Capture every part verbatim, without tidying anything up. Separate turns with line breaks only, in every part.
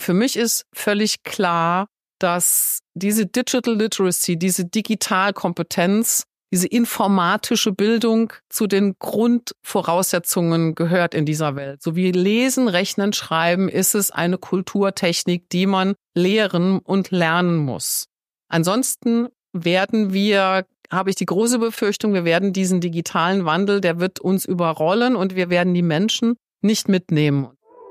Für mich ist völlig klar, dass diese Digital Literacy, diese Digitalkompetenz, diese informatische Bildung zu den Grundvoraussetzungen gehört in dieser Welt. So wie Lesen, Rechnen, Schreiben ist es eine Kulturtechnik, die man lehren und lernen muss. Ansonsten werden wir, habe ich die große Befürchtung, wir werden diesen digitalen Wandel, der wird uns überrollen und wir werden die Menschen nicht mitnehmen.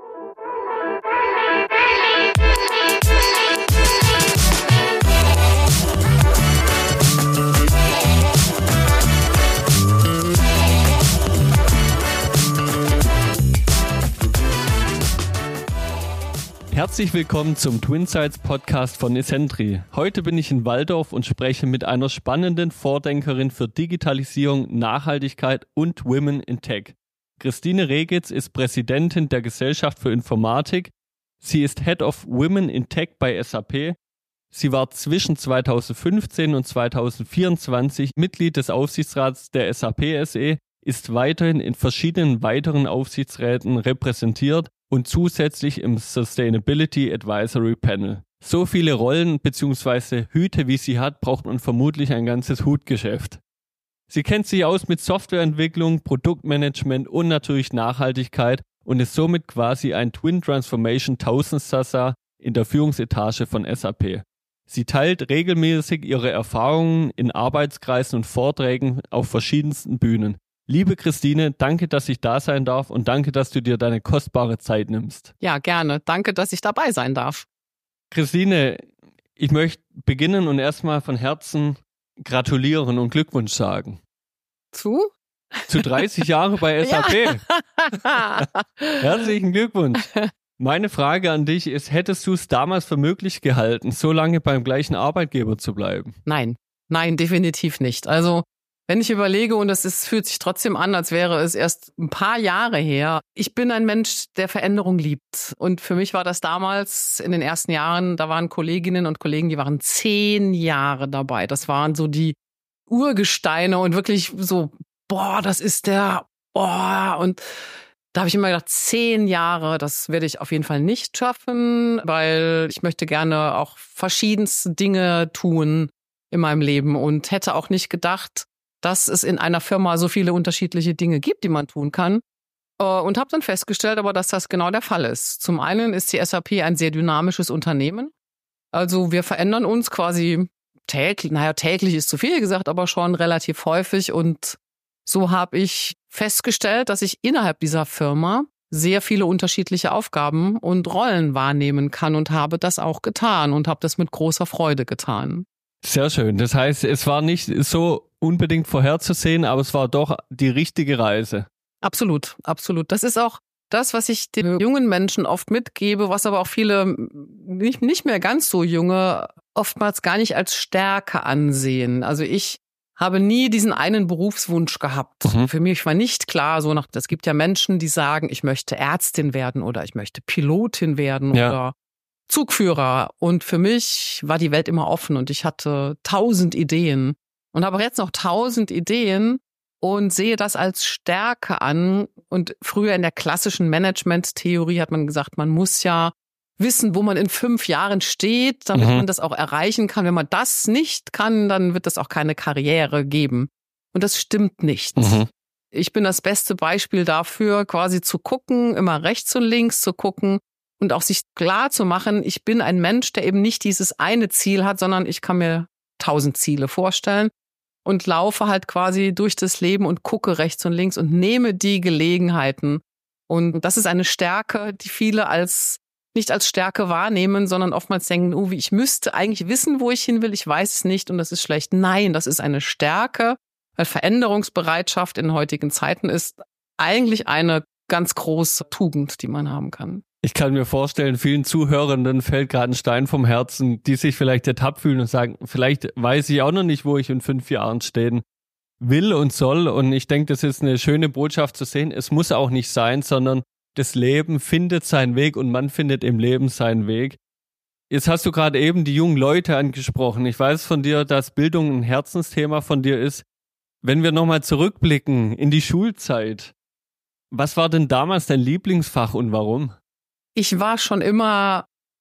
Herzlich willkommen zum Twinsights Podcast von Esentri. Heute bin ich in Walldorf und spreche mit einer spannenden Vordenkerin für Digitalisierung, Nachhaltigkeit und Women in Tech. Christine Regitz ist Präsidentin der Gesellschaft für Informatik. Sie ist Head of Women in Tech bei S A P. Sie war zwischen zweitausendfünfzehn und zweitausendvierundzwanzig Mitglied des Aufsichtsrats der S A P S E, ist weiterhin in verschiedenen weiteren Aufsichtsräten repräsentiert und zusätzlich im Sustainability Advisory Panel. So viele Rollen bzw. Hüte, wie sie hat, braucht man vermutlich ein ganzes Hutgeschäft. Sie kennt sich aus mit Softwareentwicklung, Produktmanagement und natürlich Nachhaltigkeit und ist somit quasi ein Twin Transformation Tausendsassa in der Führungsetage von S A P. Sie teilt regelmäßig ihre Erfahrungen in Arbeitskreisen und Vorträgen auf verschiedensten Bühnen. Liebe Christine, danke, dass ich da sein darf und danke, dass du dir deine kostbare Zeit nimmst.
Ja, gerne. Danke, dass ich dabei sein darf.
Christine, ich möchte beginnen und erstmal von Herzen gratulieren und Glückwunsch sagen.
Zu?
Zu dreißig Jahre bei S A P. Ja. Herzlichen Glückwunsch. Meine Frage an dich ist, hättest du es damals für möglich gehalten, so lange beim gleichen Arbeitgeber zu bleiben?
Nein, nein, definitiv nicht. Also wenn ich überlege, und es ist, fühlt sich trotzdem an, als wäre es erst ein paar Jahre her, ich bin ein Mensch, der Veränderung liebt. Und für mich war das damals in den ersten Jahren, da waren Kolleginnen und Kollegen, die waren zehn Jahre dabei. Das waren so die Urgesteine und wirklich so, boah, das ist der, boah. Und da habe ich immer gedacht, zehn Jahre, das werde ich auf jeden Fall nicht schaffen, weil ich möchte gerne auch verschiedenste Dinge tun in meinem Leben und hätte auch nicht gedacht, dass es in einer Firma so viele unterschiedliche Dinge gibt, die man tun kann. Und habe dann festgestellt, aber dass das genau der Fall ist. Zum einen ist die S A P ein sehr dynamisches Unternehmen. Also wir verändern uns quasi täglich, naja, täglich ist zu viel gesagt, aber schon relativ häufig. Und so habe ich festgestellt, dass ich innerhalb dieser Firma sehr viele unterschiedliche Aufgaben und Rollen wahrnehmen kann und habe das auch getan und habe das mit großer Freude getan.
Sehr schön. Das heißt, es war nicht so unbedingt vorherzusehen, aber es war doch die richtige Reise.
Absolut, absolut. Das ist auch das, was ich den jungen Menschen oft mitgebe, was aber auch viele nicht, nicht mehr ganz so junge oftmals gar nicht als Stärke ansehen. Also ich habe nie diesen einen Berufswunsch gehabt. Mhm. Für mich war nicht klar, so nach, es gibt ja Menschen, die sagen, ich möchte Ärztin werden oder ich möchte Pilotin werden ja. oder Zugführer. Und für mich war die Welt immer offen und ich hatte tausend Ideen und habe auch jetzt noch tausend Ideen und sehe das als Stärke an. Und früher in der klassischen Management-Theorie hat man gesagt, man muss ja wissen, wo man in fünf Jahren steht, damit mhm. man das auch erreichen kann. Wenn man das nicht kann, dann wird es auch keine Karriere geben. Und das stimmt nicht. Mhm. Ich bin das beste Beispiel dafür, quasi zu gucken, immer rechts und links zu gucken, und auch sich klar zu machen, ich bin ein Mensch, der eben nicht dieses eine Ziel hat, sondern ich kann mir tausend Ziele vorstellen und laufe halt quasi durch das Leben und gucke rechts und links und nehme die Gelegenheiten. Und das ist eine Stärke, die viele als nicht als Stärke wahrnehmen, sondern oftmals denken, oh, wie ich müsste eigentlich wissen, wo ich hin will, ich weiß es nicht und das ist schlecht. Nein, das ist eine Stärke, weil Veränderungsbereitschaft in heutigen Zeiten ist eigentlich eine ganz große Tugend, die man haben kann.
Ich kann mir vorstellen, vielen Zuhörenden fällt gerade ein Stein vom Herzen, die sich vielleicht ertappt fühlen und sagen, vielleicht weiß ich auch noch nicht, wo ich in fünf Jahren stehen will und soll. Und ich denke, das ist eine schöne Botschaft zu sehen. Es muss auch nicht sein, sondern das Leben findet seinen Weg und man findet im Leben seinen Weg. Jetzt hast du gerade eben die jungen Leute angesprochen. Ich weiß von dir, dass Bildung ein Herzensthema von dir ist. Wenn wir nochmal zurückblicken in die Schulzeit, was war denn damals dein Lieblingsfach und warum?
Ich war schon immer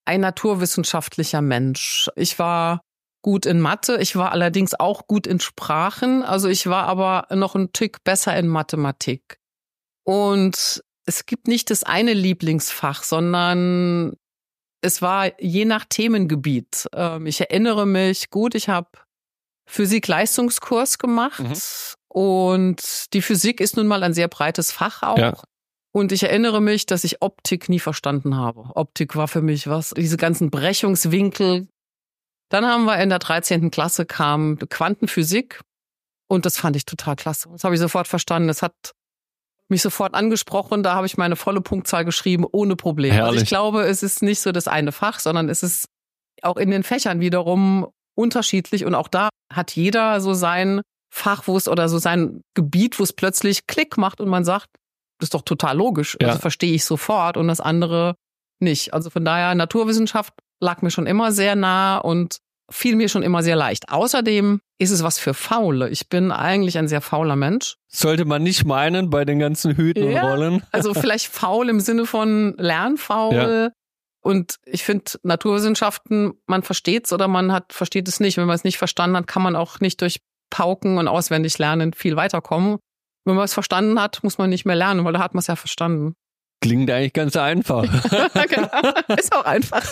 ein naturwissenschaftlicher Mensch. Ich war gut in Mathe, ich war allerdings auch gut in Sprachen, also ich war aber noch ein Tick besser in Mathematik. Und es gibt nicht das eine Lieblingsfach, sondern es war je nach Themengebiet. Ich erinnere mich gut, ich habe Physik-Leistungskurs gemacht mhm. und die Physik ist nun mal ein sehr breites Fach auch. Ja. Und ich erinnere mich, dass ich Optik nie verstanden habe. Optik war für mich was, diese ganzen Brechungswinkel. Dann haben wir in der dreizehnten Klasse kam Quantenphysik und das fand ich total klasse. Das habe ich sofort verstanden. Das hat mich sofort angesprochen. Da habe ich meine volle Punktzahl geschrieben, ohne Probleme.
Herrlich.
Also ich glaube, es ist nicht so das eine Fach, sondern es ist auch in den Fächern wiederum unterschiedlich. Und auch da hat jeder so sein Fach, wo es oder so sein Gebiet, wo es plötzlich Klick macht und man sagt, das ist doch total logisch. Ja. Also verstehe ich sofort und das andere nicht. Also von daher, Naturwissenschaft lag mir schon immer sehr nah und fiel mir schon immer sehr leicht. Außerdem ist es was für Faule. Ich bin eigentlich ein sehr fauler Mensch.
Sollte man nicht meinen bei den ganzen Hüten ja, und Rollen.
Also vielleicht faul im Sinne von lernfaul. Ja. Und ich finde Naturwissenschaften, man versteht es oder man hat versteht es nicht. Wenn man es nicht verstanden hat, kann man auch nicht durch Pauken und auswendig lernen viel weiterkommen. Wenn man es verstanden hat, muss man nicht mehr lernen, weil da hat man es ja verstanden.
Klingt eigentlich ganz einfach.
Genau, ist auch einfach.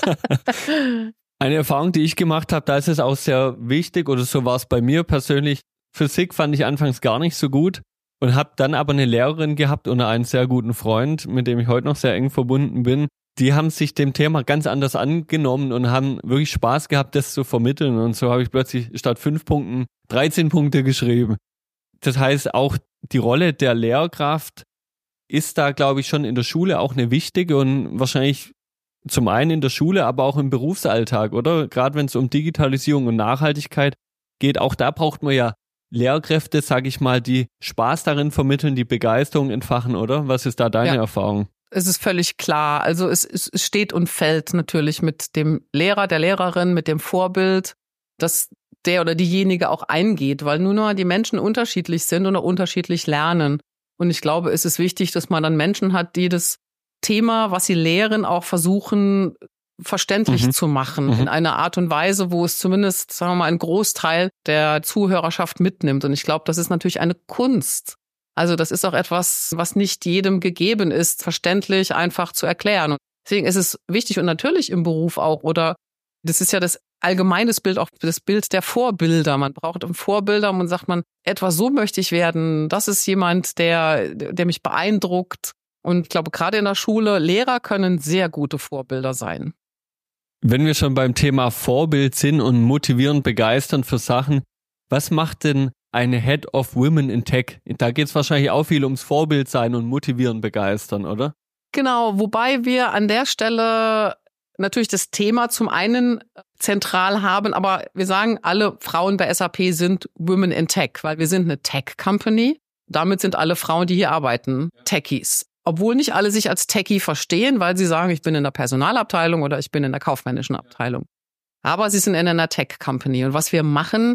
Eine Erfahrung, die ich gemacht habe, da ist es auch sehr wichtig, oder so war es bei mir persönlich. Physik fand ich anfangs gar nicht so gut und habe dann aber eine Lehrerin gehabt und einen sehr guten Freund, mit dem ich heute noch sehr eng verbunden bin. Die haben sich dem Thema ganz anders angenommen und haben wirklich Spaß gehabt, das zu vermitteln. Und so habe ich plötzlich statt fünf Punkten dreizehn Punkte geschrieben. Das heißt, auch die Rolle der Lehrkraft ist da, glaube ich, schon in der Schule auch eine wichtige und wahrscheinlich zum einen in der Schule, aber auch im Berufsalltag, oder? Gerade wenn es um Digitalisierung und Nachhaltigkeit geht, auch da braucht man ja Lehrkräfte, sage ich mal, die Spaß darin vermitteln, die Begeisterung entfachen, oder? Was ist da deine ja. Erfahrung?
Es ist völlig klar. Also es, es steht und fällt natürlich mit dem Lehrer, der Lehrerin, mit dem Vorbild, dass der oder diejenige auch eingeht, weil nur noch die Menschen unterschiedlich sind oder unterschiedlich lernen. Und ich glaube, es ist wichtig, dass man dann Menschen hat, die das Thema, was sie lehren, auch versuchen verständlich mhm. zu machen. Mhm. In einer Art und Weise, wo es zumindest, sagen wir mal, einen Großteil der Zuhörerschaft mitnimmt. Und ich glaube, das ist natürlich eine Kunst. Also das ist auch etwas, was nicht jedem gegeben ist, verständlich einfach zu erklären. Und deswegen ist es wichtig und natürlich im Beruf auch, oder das ist ja das allgemeines Bild, auch das Bild der Vorbilder. Man braucht Vorbilder und sagt man, etwa so möchte ich werden. Das ist jemand, der, der mich beeindruckt. Und ich glaube, gerade in der Schule, Lehrer können sehr gute Vorbilder sein.
Wenn wir schon beim Thema Vorbild sind und motivieren, begeistern für Sachen, was macht denn eine Head of Women in Tech? Da geht es wahrscheinlich auch viel ums Vorbild sein und motivieren, begeistern, oder?
Genau, wobei wir an der Stelle natürlich das Thema zum einen zentral haben, aber wir sagen, alle Frauen bei S A P sind Women in Tech, weil wir sind eine Tech-Company. Damit sind alle Frauen, die hier arbeiten, Techies. Obwohl nicht alle sich als Techie verstehen, weil sie sagen, ich bin in der Personalabteilung oder ich bin in der kaufmännischen Abteilung. Aber sie sind in einer Tech-Company. Und was wir machen,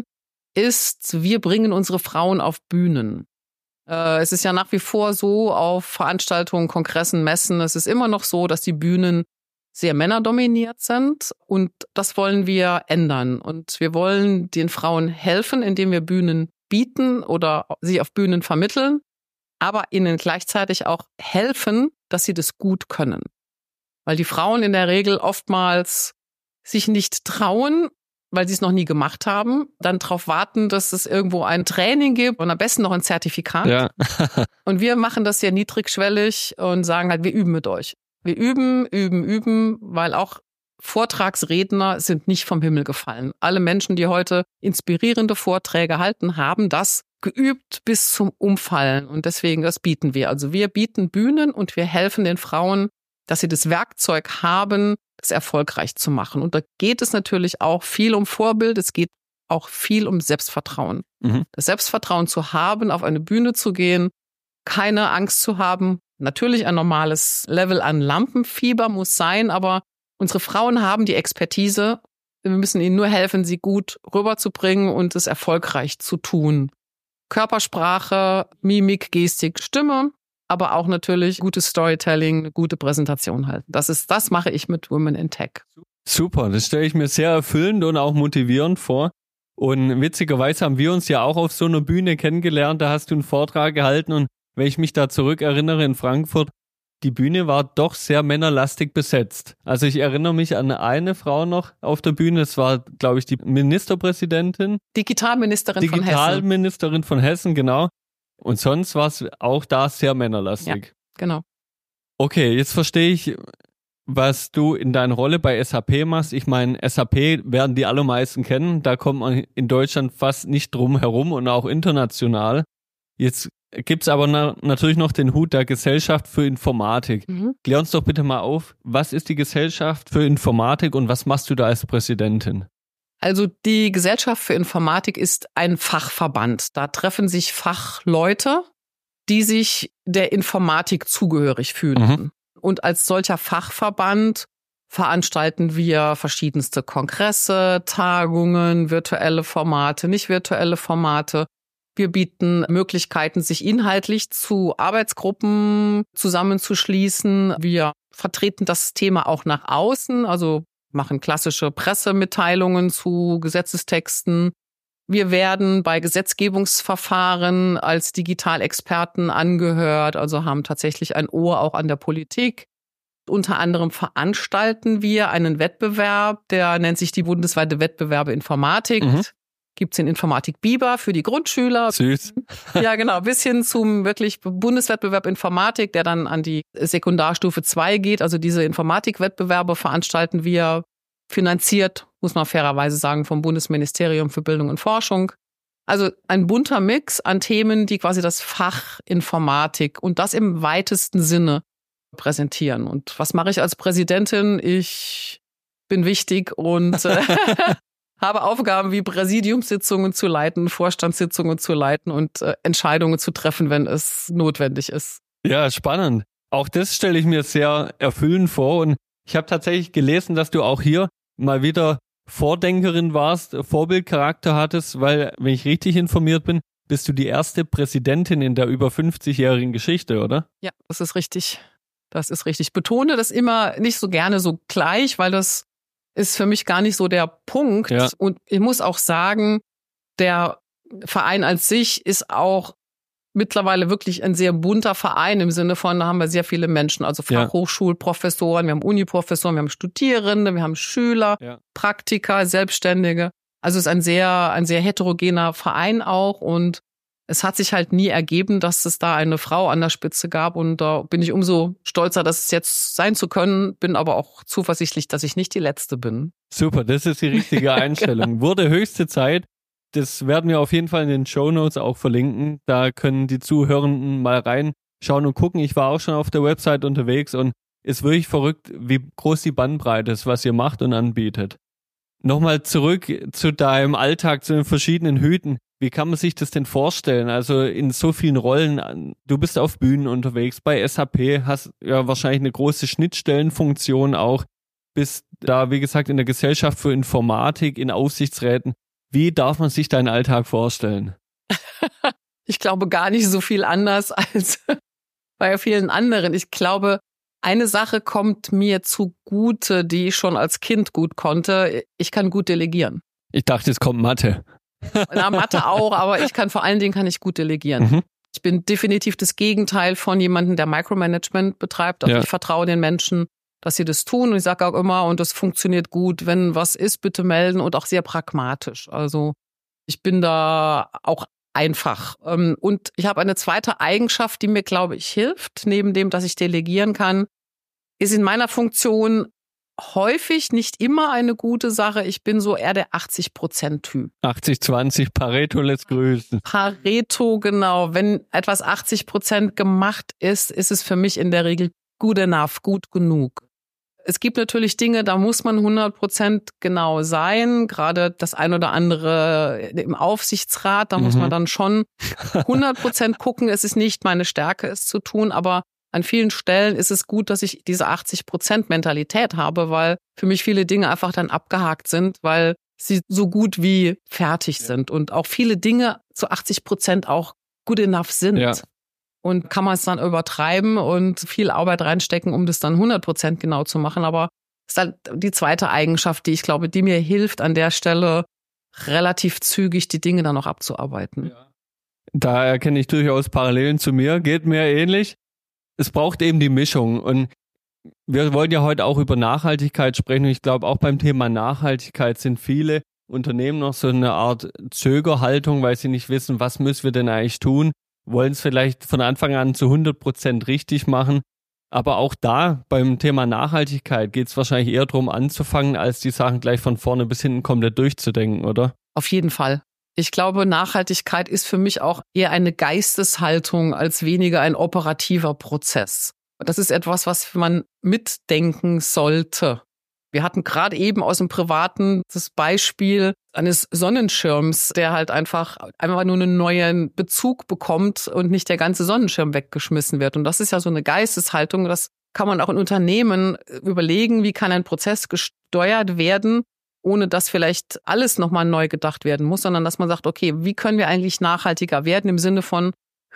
ist, wir bringen unsere Frauen auf Bühnen. Äh, es ist ja nach wie vor so, auf Veranstaltungen, Kongressen, Messen, es ist immer noch so, dass die Bühnen sehr männerdominiert sind. Und das wollen wir ändern. Und wir wollen den Frauen helfen, indem wir Bühnen bieten oder sie auf Bühnen vermitteln, aber ihnen gleichzeitig auch helfen, dass sie das gut können. Weil die Frauen in der Regel oftmals sich nicht trauen, weil sie es noch nie gemacht haben, dann darauf warten, dass es irgendwo ein Training gibt und am besten noch ein Zertifikat.
Ja.
Und wir machen das sehr niedrigschwellig und sagen halt, wir üben mit euch. Wir üben, üben, üben, weil auch Vortragsredner sind nicht vom Himmel gefallen. Alle Menschen, die heute inspirierende Vorträge halten, haben das geübt bis zum Umfallen. Und deswegen, das bieten wir. Also wir bieten Bühnen und wir helfen den Frauen, dass sie das Werkzeug haben, das erfolgreich zu machen. Und da geht es natürlich auch viel um Vorbild. Es geht auch viel um Selbstvertrauen. Mhm. Das Selbstvertrauen zu haben, auf eine Bühne zu gehen, keine Angst zu haben. Natürlich ein normales Level an Lampenfieber muss sein, aber unsere Frauen haben die Expertise. Wir müssen ihnen nur helfen, sie gut rüberzubringen und es erfolgreich zu tun. Körpersprache, Mimik, Gestik, Stimme. aber auch natürlich gutes Storytelling, eine gute Präsentation halten. Das ist, das mache ich mit Women in Tech.
Super, das stelle ich mir sehr erfüllend und auch motivierend vor. Und witzigerweise haben wir uns ja auch auf so einer Bühne kennengelernt, da hast du einen Vortrag gehalten und wenn ich mich da zurückerinnere in Frankfurt, die Bühne war doch sehr männerlastig besetzt. Also ich erinnere mich an eine Frau noch auf der Bühne, das war, glaube ich, die Ministerpräsidentin.
Digitalministerin,
Digitalministerin
von Hessen.
Digitalministerin von Hessen, genau. Und sonst war es auch da sehr männerlastig.
Ja, genau.
Okay, jetzt verstehe ich, was du in deiner Rolle bei S A P machst. Ich meine, S A P werden die allermeisten kennen. Da kommt man in Deutschland fast nicht drum herum und auch international. Jetzt gibt's aber na- natürlich noch den Hut der Gesellschaft für Informatik.
Mhm.
Klär uns doch bitte mal auf, was ist die Gesellschaft für Informatik und was machst du da als Präsidentin?
Also die Gesellschaft für Informatik ist ein Fachverband. Da treffen sich Fachleute, die sich der Informatik zugehörig fühlen.
Mhm.
Und als solcher Fachverband veranstalten wir verschiedenste Kongresse, Tagungen, virtuelle Formate, nicht virtuelle Formate. Wir bieten Möglichkeiten, sich inhaltlich zu Arbeitsgruppen zusammenzuschließen. Wir vertreten das Thema auch nach außen, also machen klassische Pressemitteilungen zu Gesetzestexten. Wir werden bei Gesetzgebungsverfahren als Digitalexperten angehört, also haben tatsächlich ein Ohr auch an der Politik. Unter anderem veranstalten wir einen Wettbewerb, der nennt sich die bundesweite Wettbewerbe Informatik. Mhm. Gibt's den Informatik Biber für die Grundschüler.
Süß.
Ja, genau, bis hin zum wirklich Bundeswettbewerb Informatik, der dann an die Sekundarstufe zwei geht. Also diese Informatikwettbewerbe veranstalten wir, finanziert, muss man fairerweise sagen, vom Bundesministerium für Bildung und Forschung. Also ein bunter Mix an Themen, die quasi das Fach Informatik und das im weitesten Sinne präsentieren. Und was mache ich als Präsidentin? Ich bin wichtig und äh, habe Aufgaben wie Präsidiumssitzungen zu leiten, Vorstandssitzungen zu leiten und äh, Entscheidungen zu treffen, wenn es notwendig ist.
Ja, spannend. Auch das stelle ich mir sehr erfüllend vor. Und ich habe tatsächlich gelesen, dass du auch hier mal wieder Vordenkerin warst, Vorbildcharakter hattest, weil, wenn ich richtig informiert bin, bist du die erste Präsidentin in der über fünfzigjährigen Geschichte, oder?
Ja, das ist richtig. Das ist richtig. Ich betone das immer nicht so gerne so gleich, weil das ist für mich gar nicht so der Punkt. Ja. Und ich muss auch sagen, der Verein als sich ist auch mittlerweile wirklich ein sehr bunter Verein im Sinne von, da haben wir sehr viele Menschen, also Fachhochschulprofessoren, wir haben Uniprofessoren, wir haben Studierende, wir haben Schüler, ja. Praktiker, Selbstständige. Also es ist ein sehr, ein sehr heterogener Verein auch und es hat sich halt nie ergeben, dass es da eine Frau an der Spitze gab und da bin ich umso stolzer, dass es jetzt sein zu können, bin aber auch zuversichtlich, dass ich nicht die Letzte bin.
Super, das ist die richtige Einstellung. Genau. Wurde höchste Zeit. Das werden wir auf jeden Fall in den Shownotes auch verlinken. Da können die Zuhörenden mal reinschauen und gucken. Ich war auch schon auf der Website unterwegs und ist wirklich verrückt, wie groß die Bandbreite ist, was ihr macht und anbietet. Nochmal zurück zu deinem Alltag, zu den verschiedenen Hüten. Wie kann man sich das denn vorstellen? Also in so vielen Rollen, du bist auf Bühnen unterwegs, bei S A P, hast ja wahrscheinlich eine große Schnittstellenfunktion auch, bist da, wie gesagt, in der Gesellschaft für Informatik, in Aufsichtsräten. Wie darf man sich deinen Alltag vorstellen?
Ich glaube gar nicht so viel anders als bei vielen anderen. Ich glaube, eine Sache kommt mir zugute, die ich schon als Kind gut konnte. Ich kann gut delegieren.
Ich dachte, es kommt Mathe.
Na, Mathe auch, aber ich kann vor allen Dingen kann ich gut delegieren. Mhm. Ich bin definitiv das Gegenteil von jemandem, der Micromanagement betreibt. Also ja. Ich vertraue den Menschen, dass sie das tun. Und ich sage auch immer, und das funktioniert gut, wenn was ist, bitte melden und auch sehr pragmatisch. Also ich bin da auch einfach. Und ich habe eine zweite Eigenschaft, die mir, glaube ich, hilft, neben dem, dass ich delegieren kann, ist in meiner Funktion häufig, nicht immer eine gute Sache. Ich bin so eher der achtzig-Prozent-Typ.
achtzig zwanzig, Pareto lässt grüßen.
Pareto, genau. Wenn etwas achtzig Prozent gemacht ist, ist es für mich in der Regel good enough, gut genug. Es gibt natürlich Dinge, da muss man hundert Prozent genau sein. Gerade das ein oder andere im Aufsichtsrat, da mhm. muss man dann schon hundert Prozent gucken. Es ist nicht meine Stärke, es zu tun, aber an vielen Stellen ist es gut, dass ich diese achtzig Prozent Mentalität habe, weil für mich viele Dinge einfach dann abgehakt sind, weil sie so gut wie fertig sind und auch viele Dinge zu achtzig Prozent auch good enough sind. Ja. und kann man es dann übertreiben und viel Arbeit reinstecken, um das dann hundert Prozent genau zu machen. Aber das ist halt die zweite Eigenschaft, die ich glaube, die mir hilft, an der Stelle relativ zügig die Dinge dann noch abzuarbeiten.
Ja. Da erkenne ich durchaus Parallelen zu mir, geht mir ähnlich. Es braucht eben die Mischung und wir wollen ja heute auch über Nachhaltigkeit sprechen und ich glaube auch beim Thema Nachhaltigkeit sind viele Unternehmen noch so eine Art Zögerhaltung, weil sie nicht wissen, was müssen wir denn eigentlich tun, wollen es vielleicht von Anfang an zu hundert Prozent richtig machen. Aber auch da beim Thema Nachhaltigkeit geht es wahrscheinlich eher darum anzufangen, als die Sachen gleich von vorne bis hinten komplett durchzudenken, oder?
Auf jeden Fall. Ich glaube, Nachhaltigkeit ist für mich auch eher eine Geisteshaltung als weniger ein operativer Prozess. Das ist etwas, was man mitdenken sollte. Wir hatten gerade eben aus dem Privaten das Beispiel eines Sonnenschirms, der halt einfach einfach nur einen neuen Bezug bekommt und nicht der ganze Sonnenschirm weggeschmissen wird. Und das ist ja so eine Geisteshaltung, das kann man auch in Unternehmen überlegen, wie kann ein Prozess gesteuert werden, ohne dass vielleicht alles nochmal neu gedacht werden muss, sondern dass man sagt, okay, wie können wir eigentlich nachhaltiger werden im Sinne von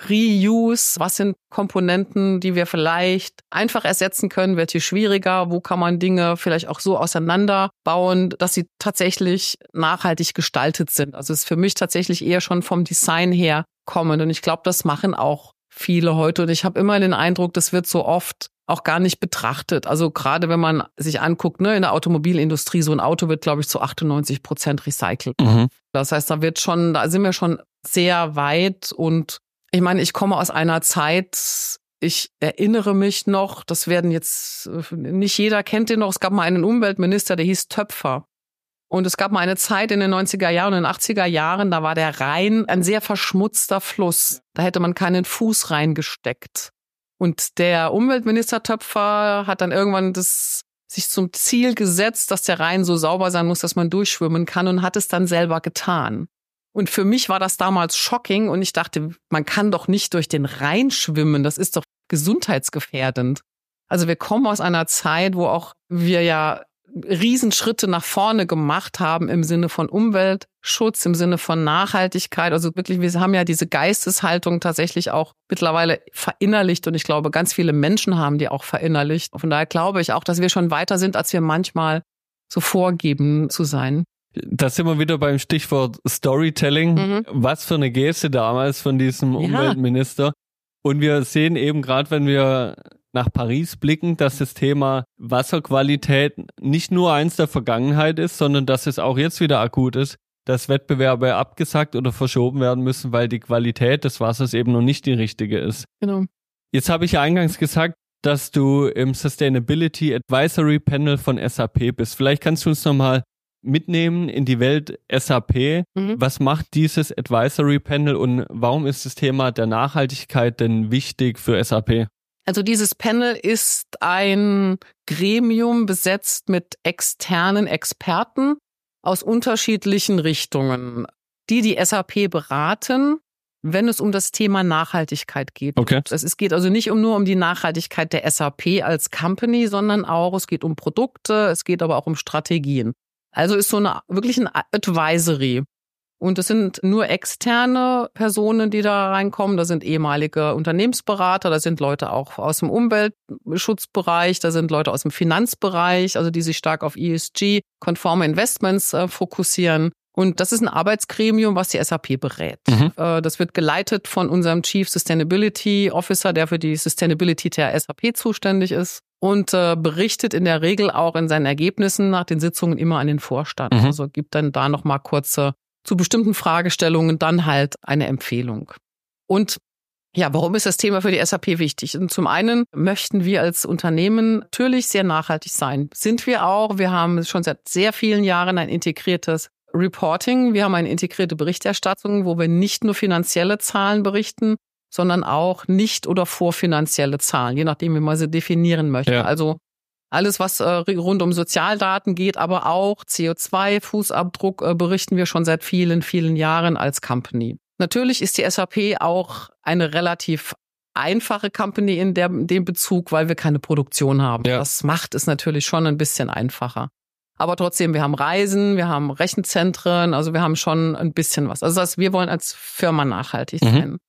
Reuse, was sind Komponenten, die wir vielleicht einfach ersetzen können, welche schwieriger, wo kann man Dinge vielleicht auch so auseinanderbauen, dass sie tatsächlich nachhaltig gestaltet sind. Also es ist für mich tatsächlich eher schon vom Design her kommend und ich glaube, das machen auch viele heute und ich habe immer den Eindruck, das wird so oft auch gar nicht betrachtet. Also gerade wenn man sich anguckt, ne, in der Automobilindustrie, so ein Auto wird, glaube ich, zu achtundneunzig Prozent recycelt. Mhm. Das heißt, da wird schon, da sind wir schon sehr weit und ich meine, ich komme aus einer Zeit, ich erinnere mich noch, das werden jetzt, nicht jeder kennt den noch, es gab mal einen Umweltminister, der hieß Töpfer. Und es gab mal eine Zeit in den neunziger Jahren und in den achtziger Jahren, da war der Rhein ein sehr verschmutzter Fluss. Da hätte man keinen Fuß reingesteckt. Und der Umweltminister Töpfer hat dann irgendwann das sich zum Ziel gesetzt, dass der Rhein so sauber sein muss, dass man durchschwimmen kann und hat es dann selber getan. Und für mich war das damals shocking und ich dachte, man kann doch nicht durch den Rhein schwimmen, das ist doch gesundheitsgefährdend. Also wir kommen aus einer Zeit, wo auch wir ja Riesenschritte nach vorne gemacht haben im Sinne von Umweltschutz, im Sinne von Nachhaltigkeit. Also wirklich, wir haben ja diese Geisteshaltung tatsächlich auch mittlerweile verinnerlicht und ich glaube, ganz viele Menschen haben die auch verinnerlicht. Von daher glaube ich auch, dass wir schon weiter sind, als wir manchmal so vorgeben zu sein.
Da sind wir wieder beim Stichwort Storytelling. Mhm. Was für eine Geste damals von diesem ja. Umweltminister. Und wir sehen eben gerade, wenn wir nach Paris blicken, dass das Thema Wasserqualität nicht nur eins der Vergangenheit ist, sondern dass es auch jetzt wieder akut ist, dass Wettbewerbe abgesagt oder verschoben werden müssen, weil die Qualität des Wassers eben noch nicht die richtige ist.
Genau.
Jetzt habe ich ja eingangs gesagt, dass du im Sustainability Advisory Panel von S A P bist. Vielleicht kannst du uns nochmal mitnehmen in die Welt S A P. Mhm. Was macht dieses Advisory Panel und warum ist das Thema der Nachhaltigkeit denn wichtig für S A P?
Also dieses Panel ist ein Gremium besetzt mit externen Experten aus unterschiedlichen Richtungen, die die S A P beraten, wenn es um das Thema Nachhaltigkeit geht.
Okay.
Es geht also nicht um nur um die Nachhaltigkeit der S A P als Company, sondern auch, es geht um Produkte, es geht aber auch um Strategien. Also ist so eine wirklich ein Advisory. Und es sind nur externe Personen, die da reinkommen. Da sind ehemalige Unternehmensberater, da sind Leute auch aus dem Umweltschutzbereich, da sind Leute aus dem Finanzbereich, also die sich stark auf E S G-konforme Investments äh, fokussieren. Und das ist ein Arbeitsgremium, was die S A P berät. Mhm. Äh, das wird geleitet von unserem Chief Sustainability Officer, der für die Sustainability der S A P zuständig ist. Und äh, berichtet in der Regel auch in seinen Ergebnissen nach den Sitzungen immer an den Vorstand. Mhm. Also gibt dann da nochmal kurze, zu bestimmten Fragestellungen dann halt eine Empfehlung. Und ja, warum ist das Thema für die S A P wichtig? Und zum einen möchten wir als Unternehmen natürlich sehr nachhaltig sein. Sind wir auch. Wir haben schon seit sehr vielen Jahren ein integriertes Reporting. Wir haben eine integrierte Berichterstattung, wo wir nicht nur finanzielle Zahlen berichten, sondern auch nicht- oder vorfinanzielle Zahlen, je nachdem, wie man sie definieren möchte. Ja. Also alles, was äh, rund um Sozialdaten geht, aber auch C O zwei Fußabdruck äh, berichten wir schon seit vielen, vielen Jahren als Company. Natürlich ist die S A P auch eine relativ einfache Company in, der, in dem Bezug, weil wir keine Produktion haben. Ja. Das macht es natürlich schon ein bisschen einfacher. Aber trotzdem, wir haben Reisen, wir haben Rechenzentren, also wir haben schon ein bisschen was. Also das heißt, wir wollen als Firma nachhaltig sein. Mhm.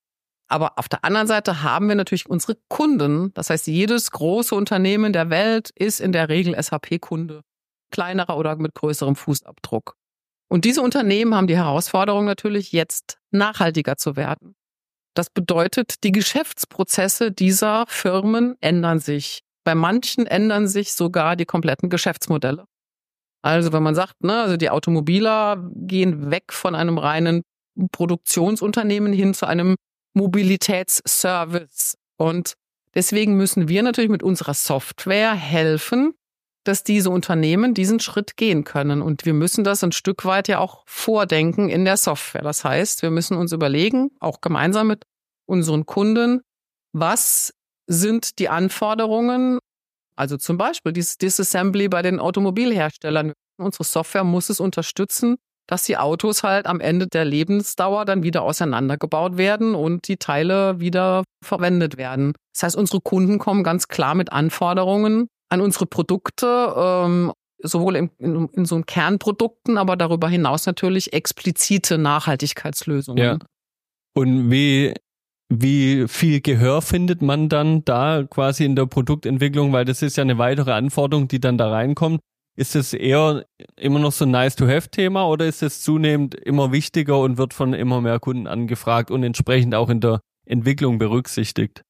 Aber auf der anderen Seite haben wir natürlich unsere Kunden. Das heißt, jedes große Unternehmen der Welt ist in der Regel S A P-Kunde, kleinerer oder mit größerem Fußabdruck. Und diese Unternehmen haben die Herausforderung natürlich, jetzt nachhaltiger zu werden. Das bedeutet, die Geschäftsprozesse dieser Firmen ändern sich. Bei manchen ändern sich sogar die kompletten Geschäftsmodelle. Also wenn man sagt, ne, also die Automobiler gehen weg von einem reinen Produktionsunternehmen hin zu einem Mobilitätsservice. Und deswegen müssen wir natürlich mit unserer Software helfen, dass diese Unternehmen diesen Schritt gehen können. Und wir müssen das ein Stück weit ja auch vordenken in der Software. Das heißt, wir müssen uns überlegen, auch gemeinsam mit unseren Kunden, was sind die Anforderungen, also zum Beispiel dieses Disassembly bei den Automobilherstellern. Unsere Software muss es unterstützen, dass die Autos halt am Ende der Lebensdauer dann wieder auseinandergebaut werden und die Teile wieder verwendet werden. Das heißt, unsere Kunden kommen ganz klar mit Anforderungen an unsere Produkte, ähm, sowohl in, in, in so Kernprodukten, aber darüber hinaus natürlich explizite Nachhaltigkeitslösungen.
Ja. Und wie, wie viel Gehör findet man dann da quasi in der Produktentwicklung? Weil das ist ja eine weitere Anforderung, die dann da reinkommt. Ist es eher immer noch so ein Nice-to-have-Thema oder ist es zunehmend immer wichtiger und wird von immer mehr Kunden angefragt und entsprechend auch in der Entwicklung berücksichtigt?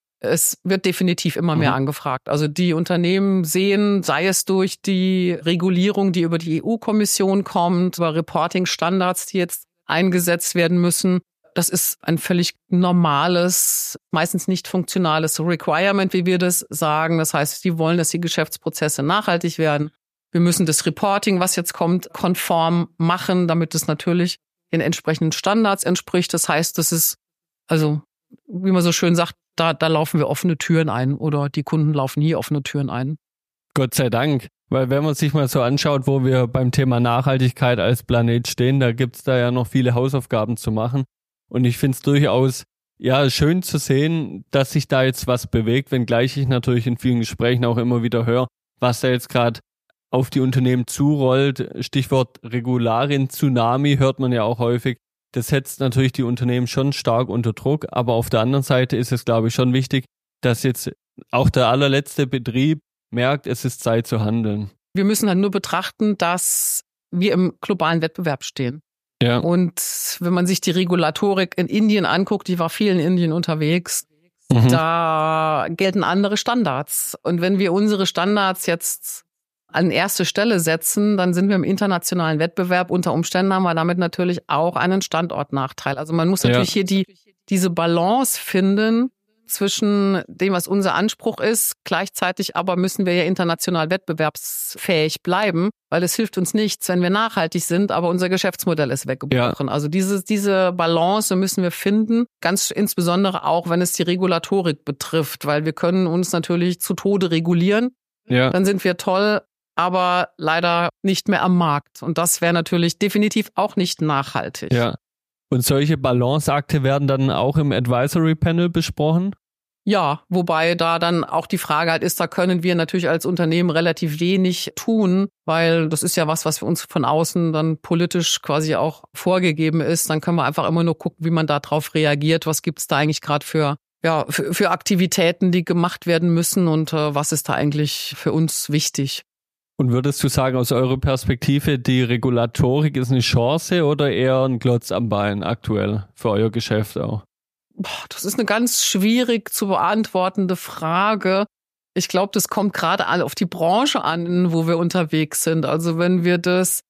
Es wird definitiv immer mehr mhm. angefragt. Also die Unternehmen sehen, sei es durch die Regulierung, die über die E U-Kommission kommt, über Reporting-Standards, die jetzt eingesetzt werden müssen. Das ist ein völlig normales, meistens nicht funktionales Requirement, wie wir das sagen. Das heißt, die wollen, dass die Geschäftsprozesse nachhaltig werden. Wir müssen das Reporting, was jetzt kommt, konform machen, damit es natürlich den entsprechenden Standards entspricht. Das heißt, das ist, also wie man so schön sagt, da, da laufen wir offene Türen ein oder die Kunden laufen hier offene Türen ein.
Gott sei Dank, weil wenn man sich mal so anschaut, wo wir beim Thema Nachhaltigkeit als Planet stehen, da gibt's da ja noch viele Hausaufgaben zu machen. Und ich finde es durchaus ja schön zu sehen, dass sich da jetzt was bewegt, wenngleich ich natürlich in vielen Gesprächen auch immer wieder höre, was da jetzt gerade auf die Unternehmen zurollt. Stichwort Regularien-Tsunami hört man ja auch häufig. Das setzt natürlich die Unternehmen schon stark unter Druck, aber auf der anderen Seite ist es, glaube ich, schon wichtig, dass jetzt auch der allerletzte Betrieb merkt, es ist Zeit zu handeln.
Wir müssen halt nur betrachten, dass wir im globalen Wettbewerb stehen.
Ja.
Und wenn man sich die Regulatorik in Indien anguckt, ich war viel in Indien unterwegs, mhm. da gelten andere Standards. Und wenn wir unsere Standards jetzt an erste Stelle setzen, dann sind wir im internationalen Wettbewerb. Unter Umständen haben wir damit natürlich auch einen Standortnachteil. Also man muss natürlich ja. hier die diese Balance finden zwischen dem, was unser Anspruch ist. Gleichzeitig aber müssen wir ja international wettbewerbsfähig bleiben, weil es hilft uns nichts, wenn wir nachhaltig sind, aber unser Geschäftsmodell ist weggebrochen. Ja. Also diese, diese Balance müssen wir finden, ganz insbesondere auch, wenn es die Regulatorik betrifft, weil wir können uns natürlich zu Tode regulieren. Ja. Dann sind wir toll, aber leider nicht mehr am Markt. Und das wäre natürlich definitiv auch nicht nachhaltig.
Ja. Und solche Balanceakte werden dann auch im Advisory Panel besprochen?
Ja, wobei da dann auch die Frage halt ist, da können wir natürlich als Unternehmen relativ wenig tun, weil das ist ja was, was für uns von außen dann politisch quasi auch vorgegeben ist. Dann können wir einfach immer nur gucken, wie man da drauf reagiert. Was gibt's da eigentlich gerade für ja für, für Aktivitäten, die gemacht werden müssen und äh, was ist da eigentlich für uns wichtig?
Und würdest du sagen, aus eurer Perspektive, die Regulatorik ist eine Chance oder eher ein Klotz am Bein aktuell für euer Geschäft auch?
Boah, das ist eine ganz schwierig zu beantwortende Frage. Ich glaube, das kommt gerade auf die Branche an, wo wir unterwegs sind. Also wenn wir das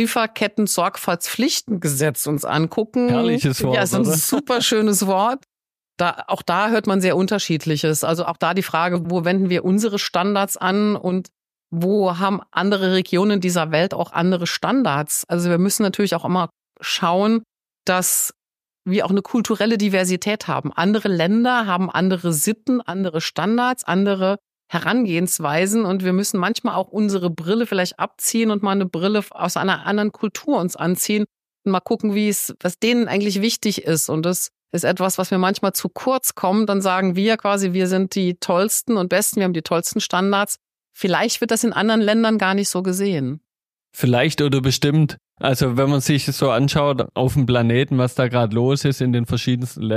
Lieferketten-Sorgfaltspflichtengesetz uns angucken.
Herrliches Wort,
ja, ist ein
oder?
super schönes Wort. Da, auch da hört man sehr Unterschiedliches. Also auch da die Frage, wo wenden wir unsere Standards an und wo haben andere Regionen dieser Welt auch andere Standards? Also wir müssen natürlich auch immer schauen, dass wir auch eine kulturelle Diversität haben. Andere Länder haben andere Sitten, andere Standards, andere Herangehensweisen und wir müssen manchmal auch unsere Brille vielleicht abziehen und mal eine Brille aus einer anderen Kultur uns anziehen und mal gucken, wie es, was denen eigentlich wichtig ist. Und das ist etwas, was mir manchmal zu kurz kommt. Dann sagen wir quasi, wir sind die tollsten und besten, wir haben die tollsten Standards. Vielleicht wird das in anderen Ländern gar nicht so gesehen.
Vielleicht oder bestimmt. Also wenn man sich so anschaut auf dem Planeten, was da gerade los ist in den verschiedensten Ländern,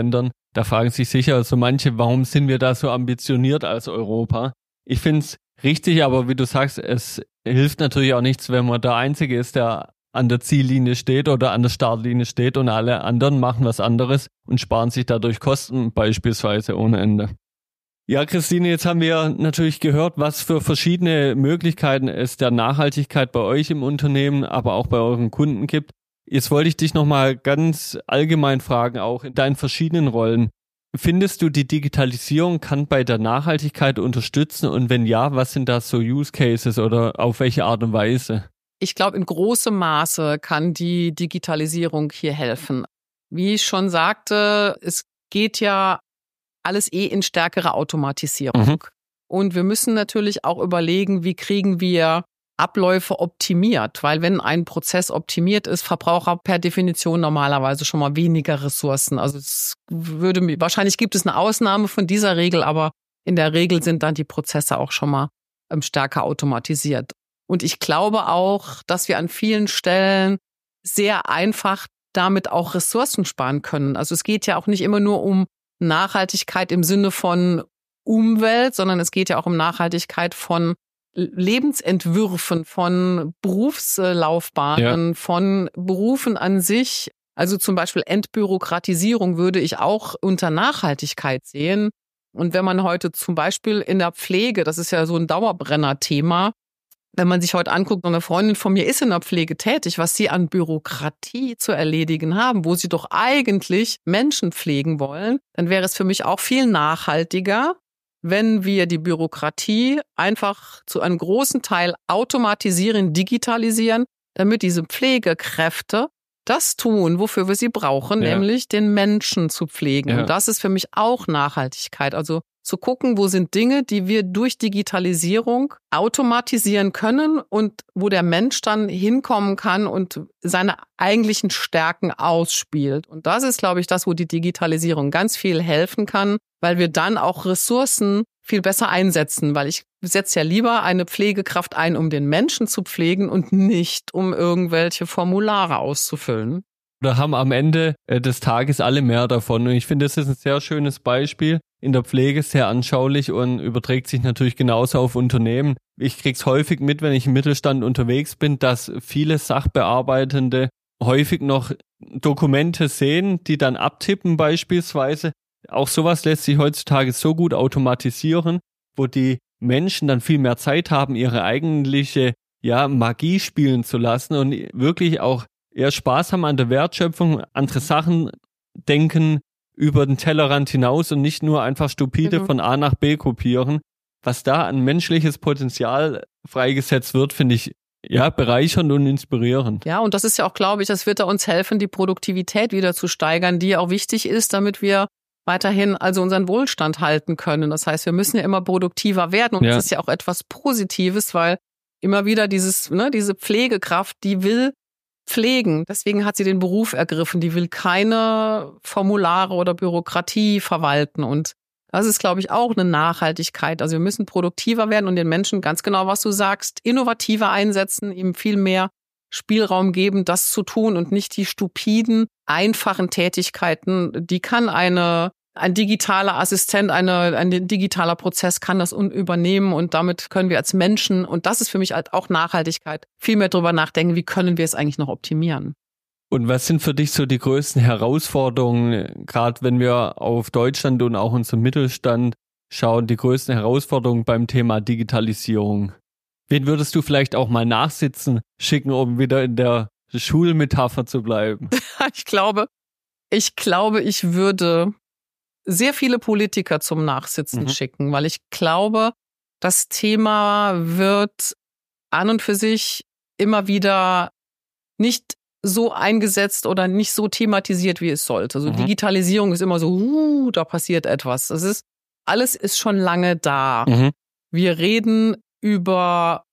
Da fragen sich sicher so manche, warum sind wir da so ambitioniert als Europa? Ich finde es richtig, aber wie du sagst, es hilft natürlich auch nichts, wenn man der Einzige ist, der an der Ziellinie steht oder an der Startlinie steht und alle anderen machen was anderes und sparen sich dadurch Kosten beispielsweise ohne Ende. Ja, Christine, jetzt haben wir natürlich gehört, was für verschiedene Möglichkeiten es der Nachhaltigkeit bei euch im Unternehmen, aber auch bei euren Kunden gibt. Jetzt wollte ich dich nochmal ganz allgemein fragen, auch in deinen verschiedenen Rollen. Findest du, die Digitalisierung kann bei der Nachhaltigkeit unterstützen? Und wenn ja, was sind da so Use Cases oder auf welche Art und Weise?
Ich glaube, in großem Maße kann die Digitalisierung hier helfen. Wie ich schon sagte, es geht ja alles eh in stärkere Automatisierung. Mhm. Und wir müssen natürlich auch überlegen, wie kriegen wir Abläufe optimiert, weil wenn ein Prozess optimiert ist, verbraucht er per Definition normalerweise schon mal weniger Ressourcen. Also es würde wahrscheinlich gibt es eine Ausnahme von dieser Regel, aber in der Regel sind dann die Prozesse auch schon mal stärker automatisiert. Und ich glaube auch, dass wir an vielen Stellen sehr einfach damit auch Ressourcen sparen können. Also es geht ja auch nicht immer nur um Nachhaltigkeit im Sinne von Umwelt, sondern es geht ja auch um Nachhaltigkeit von Lebensentwürfen, von Berufslaufbahnen, ja. von Berufen an sich. Also zum Beispiel Entbürokratisierung würde ich auch unter Nachhaltigkeit sehen. Und wenn man heute zum Beispiel in der Pflege, das ist ja so ein Dauerbrenner-Thema, wenn man sich heute anguckt, eine Freundin von mir ist in der Pflege tätig, was sie an Bürokratie zu erledigen haben, wo sie doch eigentlich Menschen pflegen wollen, dann wäre es für mich auch viel nachhaltiger, wenn wir die Bürokratie einfach zu einem großen Teil automatisieren, digitalisieren, damit diese Pflegekräfte das tun, wofür wir sie brauchen, ja. nämlich den Menschen zu pflegen. Ja. Und das ist für mich auch Nachhaltigkeit. Also zu gucken, wo sind Dinge, die wir durch Digitalisierung automatisieren können und wo der Mensch dann hinkommen kann und seine eigentlichen Stärken ausspielt. Und das ist, glaube ich, das, wo die Digitalisierung ganz viel helfen kann, weil wir dann auch Ressourcen viel besser einsetzen, weil ich setze ja lieber eine Pflegekraft ein, um den Menschen zu pflegen und nicht, um irgendwelche Formulare auszufüllen.
Oder haben am Ende des Tages alle mehr davon. Und ich finde, das ist ein sehr schönes Beispiel in der Pflege, sehr anschaulich und überträgt sich natürlich genauso auf Unternehmen. Ich krieg's häufig mit, wenn ich im Mittelstand unterwegs bin, dass viele Sachbearbeitende häufig noch Dokumente sehen, die dann abtippen beispielsweise. Auch sowas lässt sich heutzutage so gut automatisieren, wo die Menschen dann viel mehr Zeit haben, ihre eigentliche ja, Magie spielen zu lassen und wirklich auch eher Spaß haben an der Wertschöpfung, andere Sachen denken über den Tellerrand hinaus und nicht nur einfach stupide mhm. von A nach B kopieren. Was da an menschliches Potenzial freigesetzt wird, finde ich ja bereichernd und inspirierend.
Ja, und das ist ja auch, glaube ich, das wird da uns helfen, die Produktivität wieder zu steigern, die ja auch wichtig ist, damit wir weiterhin also unseren Wohlstand halten können. Das heißt, wir müssen ja immer produktiver werden und ja. das ist ja auch etwas Positives, weil immer wieder dieses, ne, diese Pflegekraft, die will pflegen. Deswegen hat sie den Beruf ergriffen. Die will keine Formulare oder Bürokratie verwalten. Und das ist, glaube ich, auch eine Nachhaltigkeit. Also wir müssen produktiver werden und den Menschen ganz genau, was du sagst, innovativer einsetzen, ihm viel mehr Spielraum geben, das zu tun und nicht die stupiden, einfachen Tätigkeiten. Die kann eine ein digitaler Assistent, eine, ein digitaler Prozess kann das übernehmen und damit können wir als Menschen, und das ist für mich halt auch Nachhaltigkeit, viel mehr drüber nachdenken, wie können wir es eigentlich noch optimieren.
Und was sind für dich so die größten Herausforderungen, gerade wenn wir auf Deutschland und auch unseren Mittelstand schauen, die größten Herausforderungen beim Thema Digitalisierung? Wen würdest du vielleicht auch mal nachsitzen schicken, um wieder in der Schulmetapher zu bleiben?
Ich glaube, ich glaube, ich würde sehr viele Politiker zum Nachsitzen mhm. schicken, weil ich glaube, das Thema wird an und für sich immer wieder nicht so eingesetzt oder nicht so thematisiert, wie es sollte. Also mhm. Digitalisierung ist immer so, uh, da passiert etwas. Das ist, alles ist schon lange da. Mhm. Wir reden über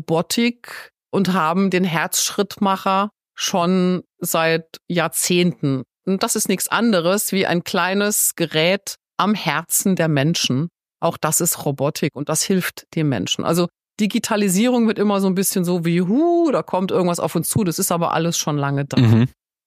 Robotik und haben den Herzschrittmacher schon seit Jahrzehnten. Und das ist nichts anderes wie ein kleines Gerät am Herzen der Menschen. Auch das ist Robotik und das hilft den Menschen. Also Digitalisierung wird immer so ein bisschen so wie, hu, da kommt irgendwas auf uns zu. Das ist aber alles schon lange da. Mhm.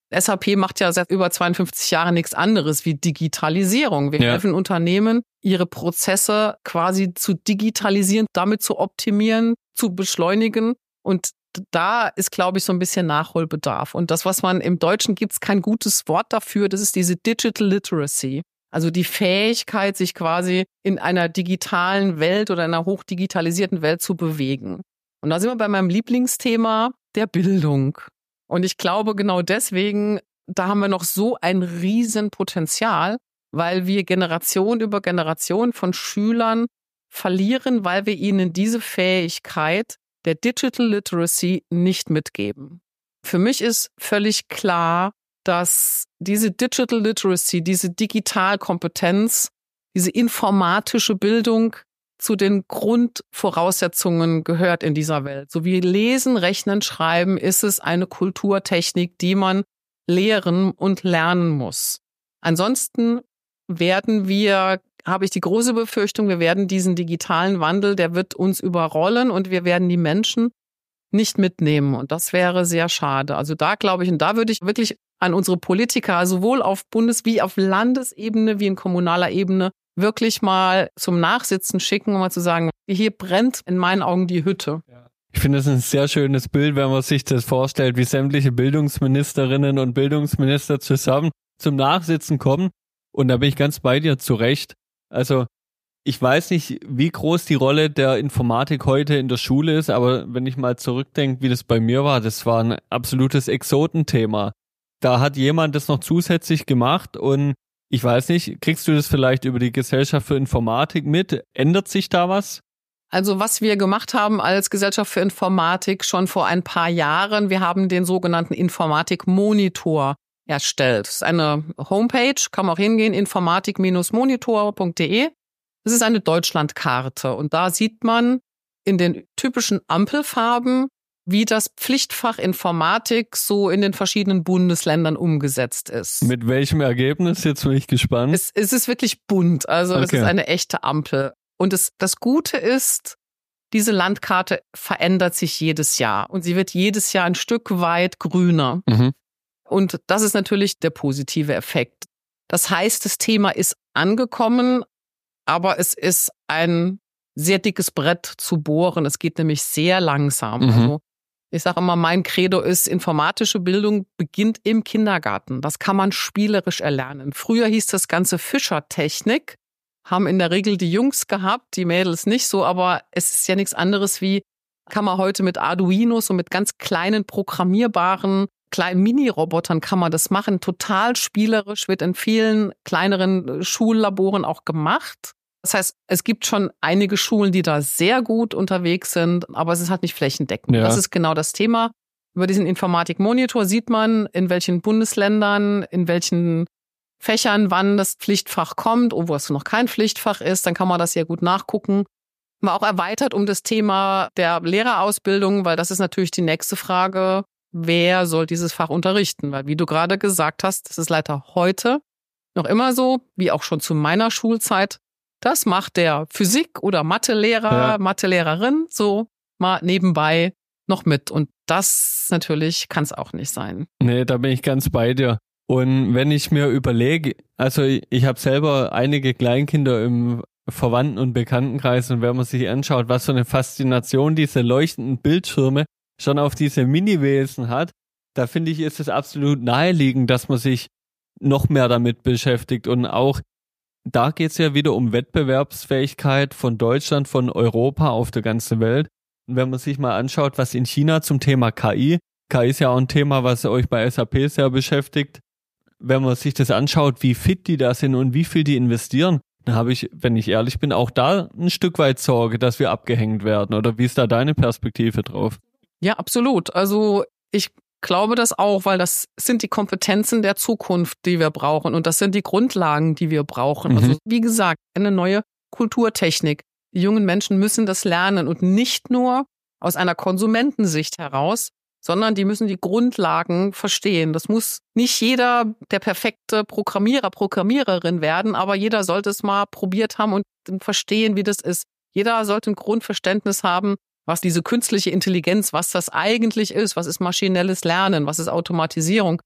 S A P macht ja seit über zweiundfünfzig Jahren nichts anderes wie Digitalisierung. Wir
Ja.
helfen Unternehmen, ihre Prozesse quasi zu digitalisieren, damit zu optimieren, zu beschleunigen. Und da ist, glaube ich, so ein bisschen Nachholbedarf. Und das, was man im Deutschen gibt es kein gutes Wort dafür, das ist diese Digital Literacy. Also die Fähigkeit, sich quasi in einer digitalen Welt oder einer hochdigitalisierten Welt zu bewegen. Und da sind wir bei meinem Lieblingsthema der Bildung. Und ich glaube genau deswegen, da haben wir noch so ein Riesenpotenzial, weil wir Generation über Generation von Schülern verlieren, weil wir ihnen diese Fähigkeit der Digital Literacy nicht mitgeben. Für mich ist völlig klar, dass diese Digital Literacy, diese Digitalkompetenz, diese informatische Bildung zu den Grundvoraussetzungen gehört in dieser Welt. So wie Lesen, Rechnen, Schreiben ist es eine Kulturtechnik, die man lehren und lernen muss. Ansonsten werden wir, habe ich die große Befürchtung, wir werden diesen digitalen Wandel, der wird uns überrollen und wir werden die Menschen nicht mitnehmen. Und das wäre sehr schade. Also da glaube ich, und da würde ich wirklich an unsere Politiker, sowohl auf Bundes- wie auf Landesebene, wie in kommunaler Ebene, wirklich mal zum Nachsitzen schicken, um mal zu sagen, hier brennt in meinen Augen die Hütte.
Ich finde das ein sehr schönes Bild, wenn man sich das vorstellt, wie sämtliche Bildungsministerinnen und Bildungsminister zusammen zum Nachsitzen kommen. Und da bin ich ganz bei dir, zu Recht. Also ich weiß nicht, wie groß die Rolle der Informatik heute in der Schule ist, aber wenn ich mal zurückdenke, wie das bei mir war, das war ein absolutes Exotenthema. Da hat jemand das noch zusätzlich gemacht und ich weiß nicht, kriegst du das vielleicht über die Gesellschaft für Informatik mit? Ändert sich da was?
Also was wir gemacht haben als Gesellschaft für Informatik schon vor ein paar Jahren, wir haben den sogenannten Informatik-Monitor erstellt. Das ist eine Homepage, kann man auch hingehen, informatik Bindestrich monitor punkt de. Das ist eine Deutschlandkarte und da sieht man in den typischen Ampelfarben, wie das Pflichtfach Informatik so in den verschiedenen Bundesländern umgesetzt ist.
Mit welchem Ergebnis? Jetzt bin ich gespannt.
Es, es ist wirklich bunt, also
Okay.
es ist eine echte Ampel. Und es, das Gute ist, diese Landkarte verändert sich jedes Jahr und sie wird jedes Jahr ein Stück weit grüner.
Mhm.
Und das ist natürlich der positive Effekt. Das heißt, das Thema ist angekommen, aber es ist ein sehr dickes Brett zu bohren. Es geht nämlich sehr langsam.
Mhm.
Also ich sage immer, mein Credo ist, informatische Bildung beginnt im Kindergarten. Das kann man spielerisch erlernen. Früher hieß das Ganze Fischertechnik, haben in der Regel die Jungs gehabt, die Mädels nicht so, aber es ist ja nichts anderes wie, kann man heute mit Arduinos und mit ganz kleinen programmierbaren kleinen Mini-Robotern kann man das machen. Total spielerisch, wird in vielen kleineren Schullaboren auch gemacht. Das heißt, es gibt schon einige Schulen, die da sehr gut unterwegs sind, aber es ist halt nicht flächendeckend.
Ja.
Das ist genau das Thema. Über diesen Informatik-Monitor sieht man, in welchen Bundesländern, in welchen Fächern, wann das Pflichtfach kommt, wo es noch kein Pflichtfach ist, dann kann man das sehr gut nachgucken. War auch erweitert um das Thema der Lehrerausbildung, weil das ist natürlich die nächste Frage, wer soll dieses Fach unterrichten? Weil wie du gerade gesagt hast, das ist leider heute noch immer so, wie auch schon zu meiner Schulzeit, das macht der Physik- oder Mathelehrer,
Ja.
Mathelehrerin so mal nebenbei noch mit. Und das natürlich kann es auch nicht sein.
Nee, da bin ich ganz bei dir. Und wenn ich mir überlege, also ich, ich habe selber einige Kleinkinder im Verwandten- und Bekanntenkreis und wenn man sich anschaut, was für eine Faszination diese leuchtenden Bildschirme schon auf diese Mini-Wesen hat, da finde ich, ist es absolut naheliegend, dass man sich noch mehr damit beschäftigt. Und auch da geht es ja wieder um Wettbewerbsfähigkeit von Deutschland, von Europa auf der ganzen Welt. Und wenn man sich mal anschaut, was in China zum Thema K I, K I ist ja auch ein Thema, was euch bei S A P sehr beschäftigt, wenn man sich das anschaut, wie fit die da sind und wie viel die investieren, dann habe ich, wenn ich ehrlich bin, auch da ein Stück weit Sorge, dass wir abgehängt werden. Oder wie ist da deine Perspektive drauf?
Ja, absolut. Also ich glaube das auch, weil das sind die Kompetenzen der Zukunft, die wir brauchen. Und das sind die Grundlagen, die wir brauchen.
Mhm.
Also wie gesagt, eine neue Kulturtechnik. Die jungen Menschen müssen das lernen und nicht nur aus einer Konsumentensicht heraus, sondern die müssen die Grundlagen verstehen. Das muss nicht jeder der perfekte Programmierer, Programmiererin werden, aber jeder sollte es mal probiert haben und verstehen, wie das ist. Jeder sollte ein Grundverständnis haben, was diese künstliche Intelligenz, was das eigentlich ist, was ist maschinelles Lernen, was ist Automatisierung.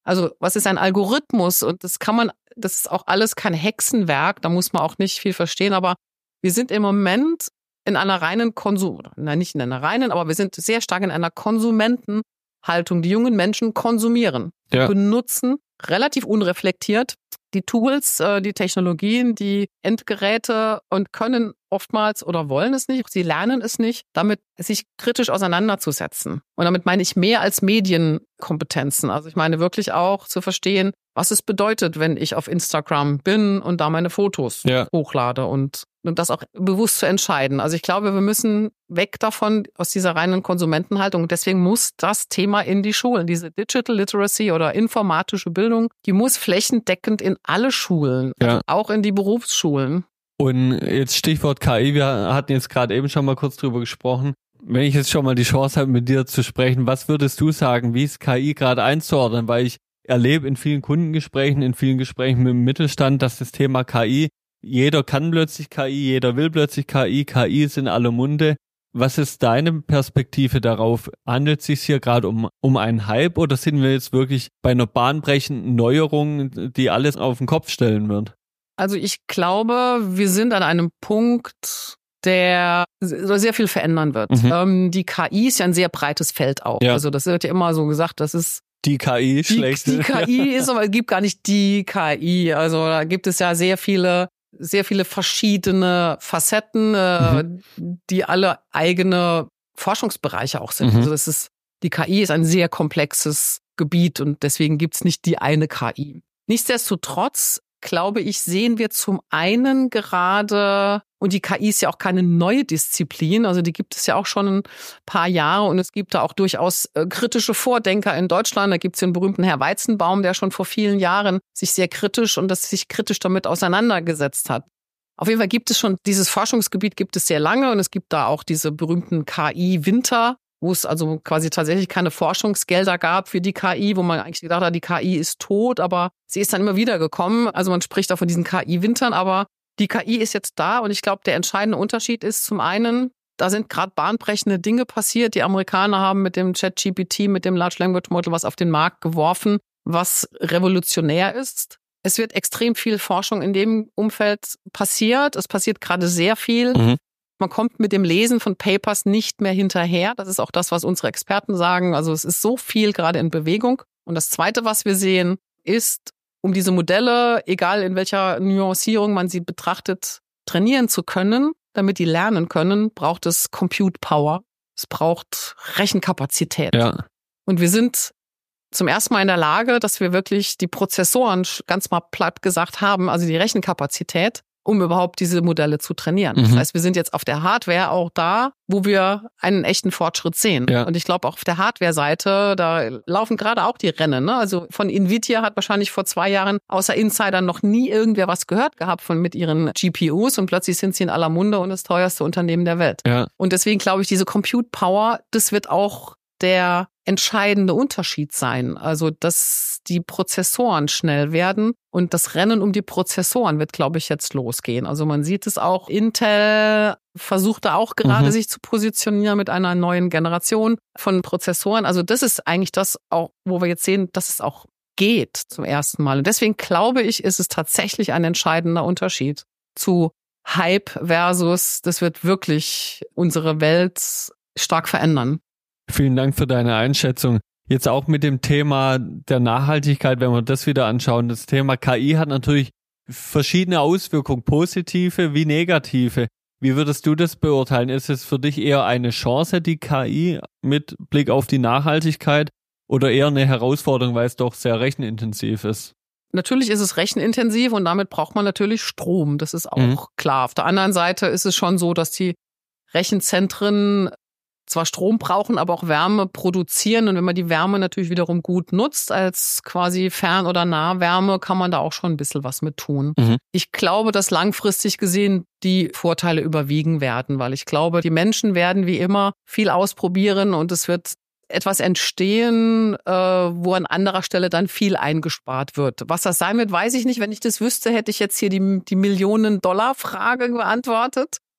Also was ist ein Algorithmus? Und das kann man, das ist auch alles kein Hexenwerk, da muss man auch nicht viel verstehen, aber wir sind im Moment in einer reinen Konsum, nein, nicht in einer reinen, aber wir sind sehr stark in einer Konsumentenhaltung. Die jungen Menschen konsumieren,
ja.
benutzen relativ unreflektiert die Tools, die Technologien, die Endgeräte und können oftmals oder wollen es nicht, sie lernen es nicht, damit sich kritisch auseinanderzusetzen. Und damit meine ich mehr als Medienkompetenzen. Also ich meine wirklich auch zu verstehen, was es bedeutet, wenn ich auf Instagram bin und da meine Fotos
ja.
hochlade und, und das auch bewusst zu entscheiden. Also ich glaube, wir müssen weg davon, aus dieser reinen Konsumentenhaltung. Und deswegen muss das Thema in die Schulen, diese Digital Literacy oder informatische Bildung, die muss flächendeckend in alle Schulen,
ja.
also auch in die Berufsschulen.
Und jetzt Stichwort K I, wir hatten jetzt gerade eben schon mal kurz drüber gesprochen. Wenn ich jetzt schon mal die Chance habe, mit dir zu sprechen, was würdest du sagen, wie ist K I gerade einzuordnen? Weil ich erlebe in vielen Kundengesprächen, in vielen Gesprächen mit dem Mittelstand, dass das Thema K I, jeder kann plötzlich K I, jeder will plötzlich K I, K I ist in aller Munde. Was ist deine Perspektive darauf? Handelt es sich hier gerade um, um einen Hype oder sind wir jetzt wirklich bei einer bahnbrechenden Neuerung, die alles auf den Kopf stellen wird?
Also ich glaube, wir sind an einem Punkt, der sehr viel verändern wird. Mhm. Ähm, die K I ist ja ein sehr breites Feld auch. Ja. Also das wird ja immer so gesagt, das ist
die K I schlecht.
Die, die K I ist, aber es gibt gar nicht die K I. Also da gibt es ja sehr viele, sehr viele verschiedene Facetten, mhm. die alle eigene Forschungsbereiche auch sind. Mhm. Also das ist, die K I ist ein sehr komplexes Gebiet und deswegen gibt es nicht die eine K I. Nichtsdestotrotz, glaube ich, sehen wir zum einen gerade, und die K I ist ja auch keine neue Disziplin, also die gibt es ja auch schon ein paar Jahre und es gibt da auch durchaus äh, kritische Vordenker in Deutschland. Da gibt es den berühmten Herr Weizenbaum, der schon vor vielen Jahren sich sehr kritisch und das sich kritisch damit auseinandergesetzt hat. Auf jeden Fall gibt es schon, dieses Forschungsgebiet gibt es sehr lange und es gibt da auch diese berühmten K I-Winter, wo es also quasi tatsächlich keine Forschungsgelder gab für die K I, wo man eigentlich gedacht hat, die K I ist tot, aber sie ist dann immer wieder gekommen. Also man spricht auch von diesen K I-Wintern, aber die K I ist jetzt da und ich glaube, der entscheidende Unterschied ist zum einen, da sind gerade bahnbrechende Dinge passiert. Die Amerikaner haben mit dem ChatGPT, mit dem Large Language Model was auf den Markt geworfen, was revolutionär ist. Es wird extrem viel Forschung in dem Umfeld passiert. Es passiert gerade sehr viel. Mhm. Man kommt mit dem Lesen von Papers nicht mehr hinterher. Das ist auch das, was unsere Experten sagen. Also es ist so viel gerade in Bewegung. Und das Zweite, was wir sehen, ist, um diese Modelle, egal in welcher Nuancierung man sie betrachtet, trainieren zu können, damit die lernen können, braucht es Compute Power. Es braucht Rechenkapazität.
Ja. Und
wir sind zum ersten Mal in der Lage, dass wir wirklich die Prozessoren, ganz mal platt gesagt haben, also die Rechenkapazität, um überhaupt diese Modelle zu trainieren. Mhm. Das heißt, wir sind jetzt auf der Hardware auch da, wo wir einen echten Fortschritt sehen. Ja. Und ich glaube, auch auf der Hardware-Seite, da laufen gerade auch die Rennen. Ne? Also von Nvidia hat wahrscheinlich vor zwei Jahren außer Insidern noch nie irgendwer was gehört gehabt von mit ihren G P Us und plötzlich sind sie in aller Munde und das teuerste Unternehmen der Welt.
Ja.
Und deswegen glaube ich, diese Compute Power, das wird auch der entscheidende Unterschied sein. Also, dass die Prozessoren schnell werden und das Rennen um die Prozessoren wird, glaube ich, jetzt losgehen. Also man sieht es auch, Intel versucht da auch gerade mhm. sich zu positionieren mit einer neuen Generation von Prozessoren. Also das ist eigentlich das auch, wo wir jetzt sehen, dass es auch geht zum ersten Mal. Und deswegen glaube ich, ist es tatsächlich ein entscheidender Unterschied zu Hype versus, das wird wirklich unsere Welt stark verändern.
Vielen Dank für deine Einschätzung. Jetzt auch mit dem Thema der Nachhaltigkeit, wenn wir das wieder anschauen. Das Thema K I hat natürlich verschiedene Auswirkungen, positive wie negative. Wie würdest du das beurteilen? Ist es für dich eher eine Chance, die K I mit Blick auf die Nachhaltigkeit, oder eher eine Herausforderung, weil es doch sehr rechenintensiv ist?
Natürlich ist es rechenintensiv und damit braucht man natürlich Strom. Das ist auch mhm. klar. Auf der anderen Seite ist es schon so, dass die Rechenzentren zwar Strom brauchen, aber auch Wärme produzieren. Und wenn man die Wärme natürlich wiederum gut nutzt als quasi Fern- oder Nahwärme, kann man da auch schon ein bisschen was mit tun. Mhm. Ich glaube, dass langfristig gesehen die Vorteile überwiegen werden, weil ich glaube, die Menschen werden wie immer viel ausprobieren und es wird etwas entstehen, äh, wo an anderer Stelle dann viel eingespart wird. Was das sein wird, weiß ich nicht. Wenn ich das wüsste, hätte ich jetzt hier die, die Millionen-Dollar-Frage beantwortet.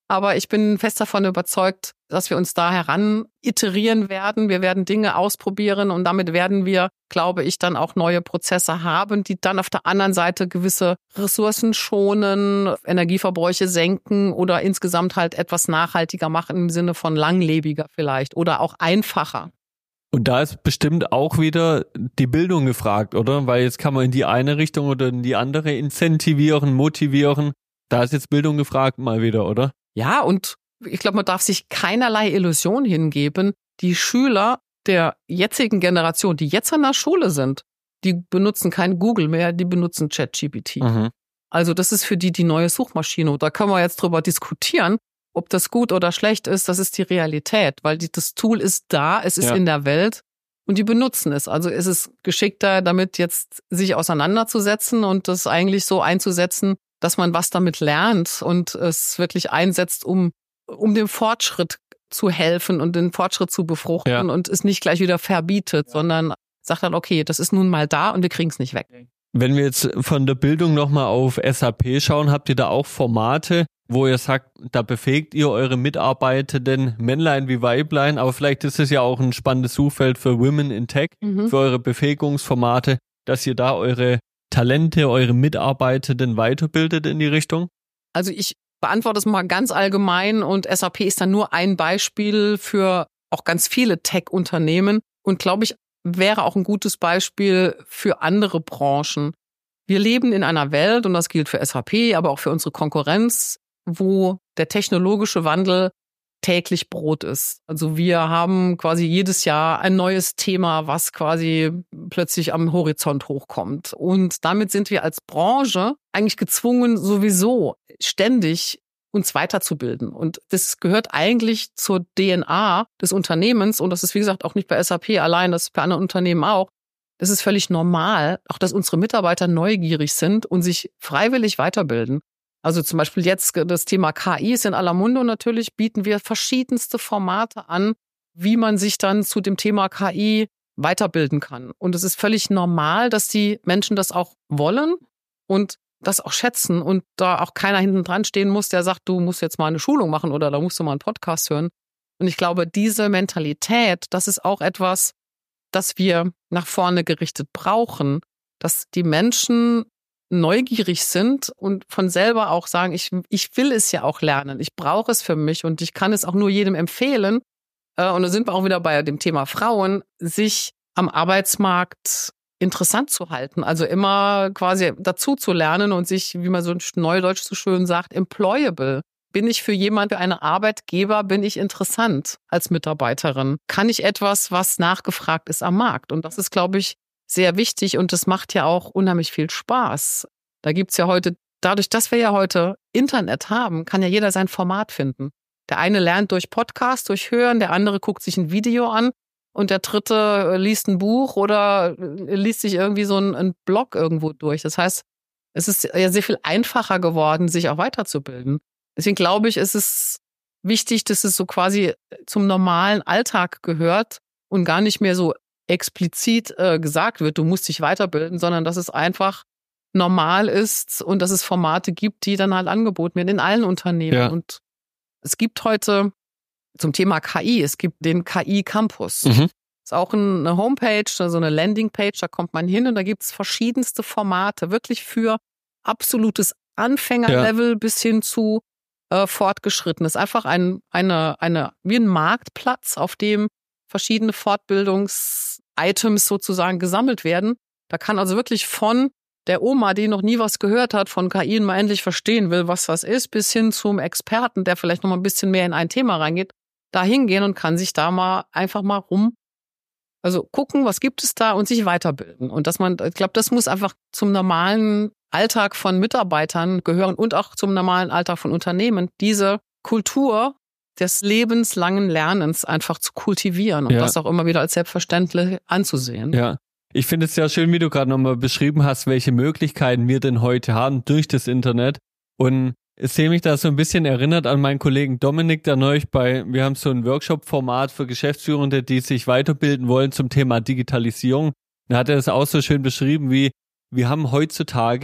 Aber ich bin fest davon überzeugt, dass wir uns da heran iterieren werden. Wir werden Dinge ausprobieren und damit werden wir, glaube ich, dann auch neue Prozesse haben, die dann auf der anderen Seite gewisse Ressourcen schonen, Energieverbräuche senken oder insgesamt halt etwas nachhaltiger machen im Sinne von langlebiger vielleicht oder auch einfacher.
Und da ist bestimmt auch wieder die Bildung gefragt, oder? Weil jetzt kann man in die eine Richtung oder in die andere incentivieren, motivieren. Da ist jetzt Bildung gefragt mal wieder, oder?
Ja, und ich glaube, man darf sich keinerlei Illusion hingeben. Die Schüler der jetzigen Generation, die jetzt an der Schule sind, die benutzen kein Google mehr, die benutzen ChatGPT. Mhm. Also das ist für die die neue Suchmaschine. Und da können wir jetzt drüber diskutieren, ob das gut oder schlecht ist. Das ist die Realität, weil die, das Tool ist da, es ist ja in der Welt und die benutzen es. Also ist es geschickter, damit jetzt sich auseinanderzusetzen und das eigentlich so einzusetzen, dass man was damit lernt und es wirklich einsetzt, um, um dem Fortschritt zu helfen und den Fortschritt zu befruchten ja. und es nicht gleich wieder verbietet, ja. sondern sagt dann, okay, das ist nun mal da und wir kriegen es nicht weg.
Wenn wir jetzt von der Bildung nochmal auf S A P schauen, habt ihr da auch Formate, wo ihr sagt, da befähigt ihr eure Mitarbeitenden, Männlein wie Weiblein, aber vielleicht ist es ja auch ein spannendes Suchfeld für Women in Tech, mhm. für eure Befähigungsformate, dass ihr da eure Talente, eure Mitarbeitenden weiterbildet in die Richtung?
Also ich beantworte es mal ganz allgemein und S A P ist dann nur ein Beispiel für auch ganz viele Tech-Unternehmen und glaube ich, wäre auch ein gutes Beispiel für andere Branchen. Wir leben in einer Welt, und das gilt für S A P, aber auch für unsere Konkurrenz, wo der technologische Wandel täglich Brot ist. Also wir haben quasi jedes Jahr ein neues Thema, was quasi plötzlich am Horizont hochkommt. Und damit sind wir als Branche eigentlich gezwungen, sowieso ständig uns weiterzubilden. Und das gehört eigentlich zur D N A des Unternehmens. Und das ist, wie gesagt, auch nicht bei S A P allein, das ist bei anderen Unternehmen auch. Das ist völlig normal, auch dass unsere Mitarbeiter neugierig sind und sich freiwillig weiterbilden. Also zum Beispiel jetzt das Thema K I ist in aller Munde und natürlich bieten wir verschiedenste Formate an, wie man sich dann zu dem Thema K I weiterbilden kann. Und es ist völlig normal, dass die Menschen das auch wollen und das auch schätzen und da auch keiner hinten dran stehen muss, der sagt, du musst jetzt mal eine Schulung machen oder da musst du mal einen Podcast hören. Und ich glaube, diese Mentalität, das ist auch etwas, das wir nach vorne gerichtet brauchen, dass die Menschen neugierig sind und von selber auch sagen, ich, ich will es ja auch lernen, ich brauche es für mich und ich kann es auch nur jedem empfehlen. Und da sind wir auch wieder bei dem Thema Frauen, sich am Arbeitsmarkt interessant zu halten, also immer quasi dazu zu lernen und sich, wie man so neudeutsch so schön sagt, employable. Bin ich für jemand, für einen Arbeitgeber, bin ich interessant als Mitarbeiterin? Kann ich etwas, was nachgefragt ist am Markt? Und das ist, glaube ich, sehr wichtig und das macht ja auch unheimlich viel Spaß. Da gibt's ja heute, dadurch, dass wir ja heute Internet haben, kann ja jeder sein Format finden. Der eine lernt durch Podcast, durch Hören, der andere guckt sich ein Video an und der dritte liest ein Buch oder liest sich irgendwie so einen Blog irgendwo durch. Das heißt, es ist ja sehr viel einfacher geworden, sich auch weiterzubilden. Deswegen glaube ich, ist es wichtig, dass es so quasi zum normalen Alltag gehört und gar nicht mehr so explizit äh, gesagt wird, du musst dich weiterbilden, sondern dass es einfach normal ist und dass es Formate gibt, die dann halt angeboten werden in allen Unternehmen. Ja. Und es gibt heute zum Thema K I, es gibt den K I-Campus. Mhm. Ist auch eine Homepage, also eine Landingpage, da kommt man hin und da gibt es verschiedenste Formate, wirklich für absolutes Anfängerlevel ja. bis hin zu äh, fortgeschritten. Es ist einfach ein, eine, eine, wie ein Marktplatz, auf dem verschiedene Fortbildungs-Items sozusagen gesammelt werden. Da kann also wirklich von der Oma, die noch nie was gehört hat von K I und mal endlich verstehen will, was das ist, bis hin zum Experten, der vielleicht noch mal ein bisschen mehr in ein Thema reingeht, da hingehen und kann sich da mal einfach mal rum, also gucken, was gibt es da und sich weiterbilden. Und dass man, ich glaube, das muss einfach zum normalen Alltag von Mitarbeitern gehören und auch zum normalen Alltag von Unternehmen, diese Kultur des lebenslangen Lernens einfach zu kultivieren und ja. das auch immer wieder als selbstverständlich anzusehen.
Ja, ich finde es sehr schön, wie du gerade nochmal beschrieben hast, welche Möglichkeiten wir denn heute haben durch das Internet. Und ich sehe mich da so ein bisschen erinnert an meinen Kollegen Dominik, der neulich bei, wir haben so ein Workshop-Format für Geschäftsführende, die sich weiterbilden wollen zum Thema Digitalisierung. Da hat er es auch so schön beschrieben, wie wir haben heutzutage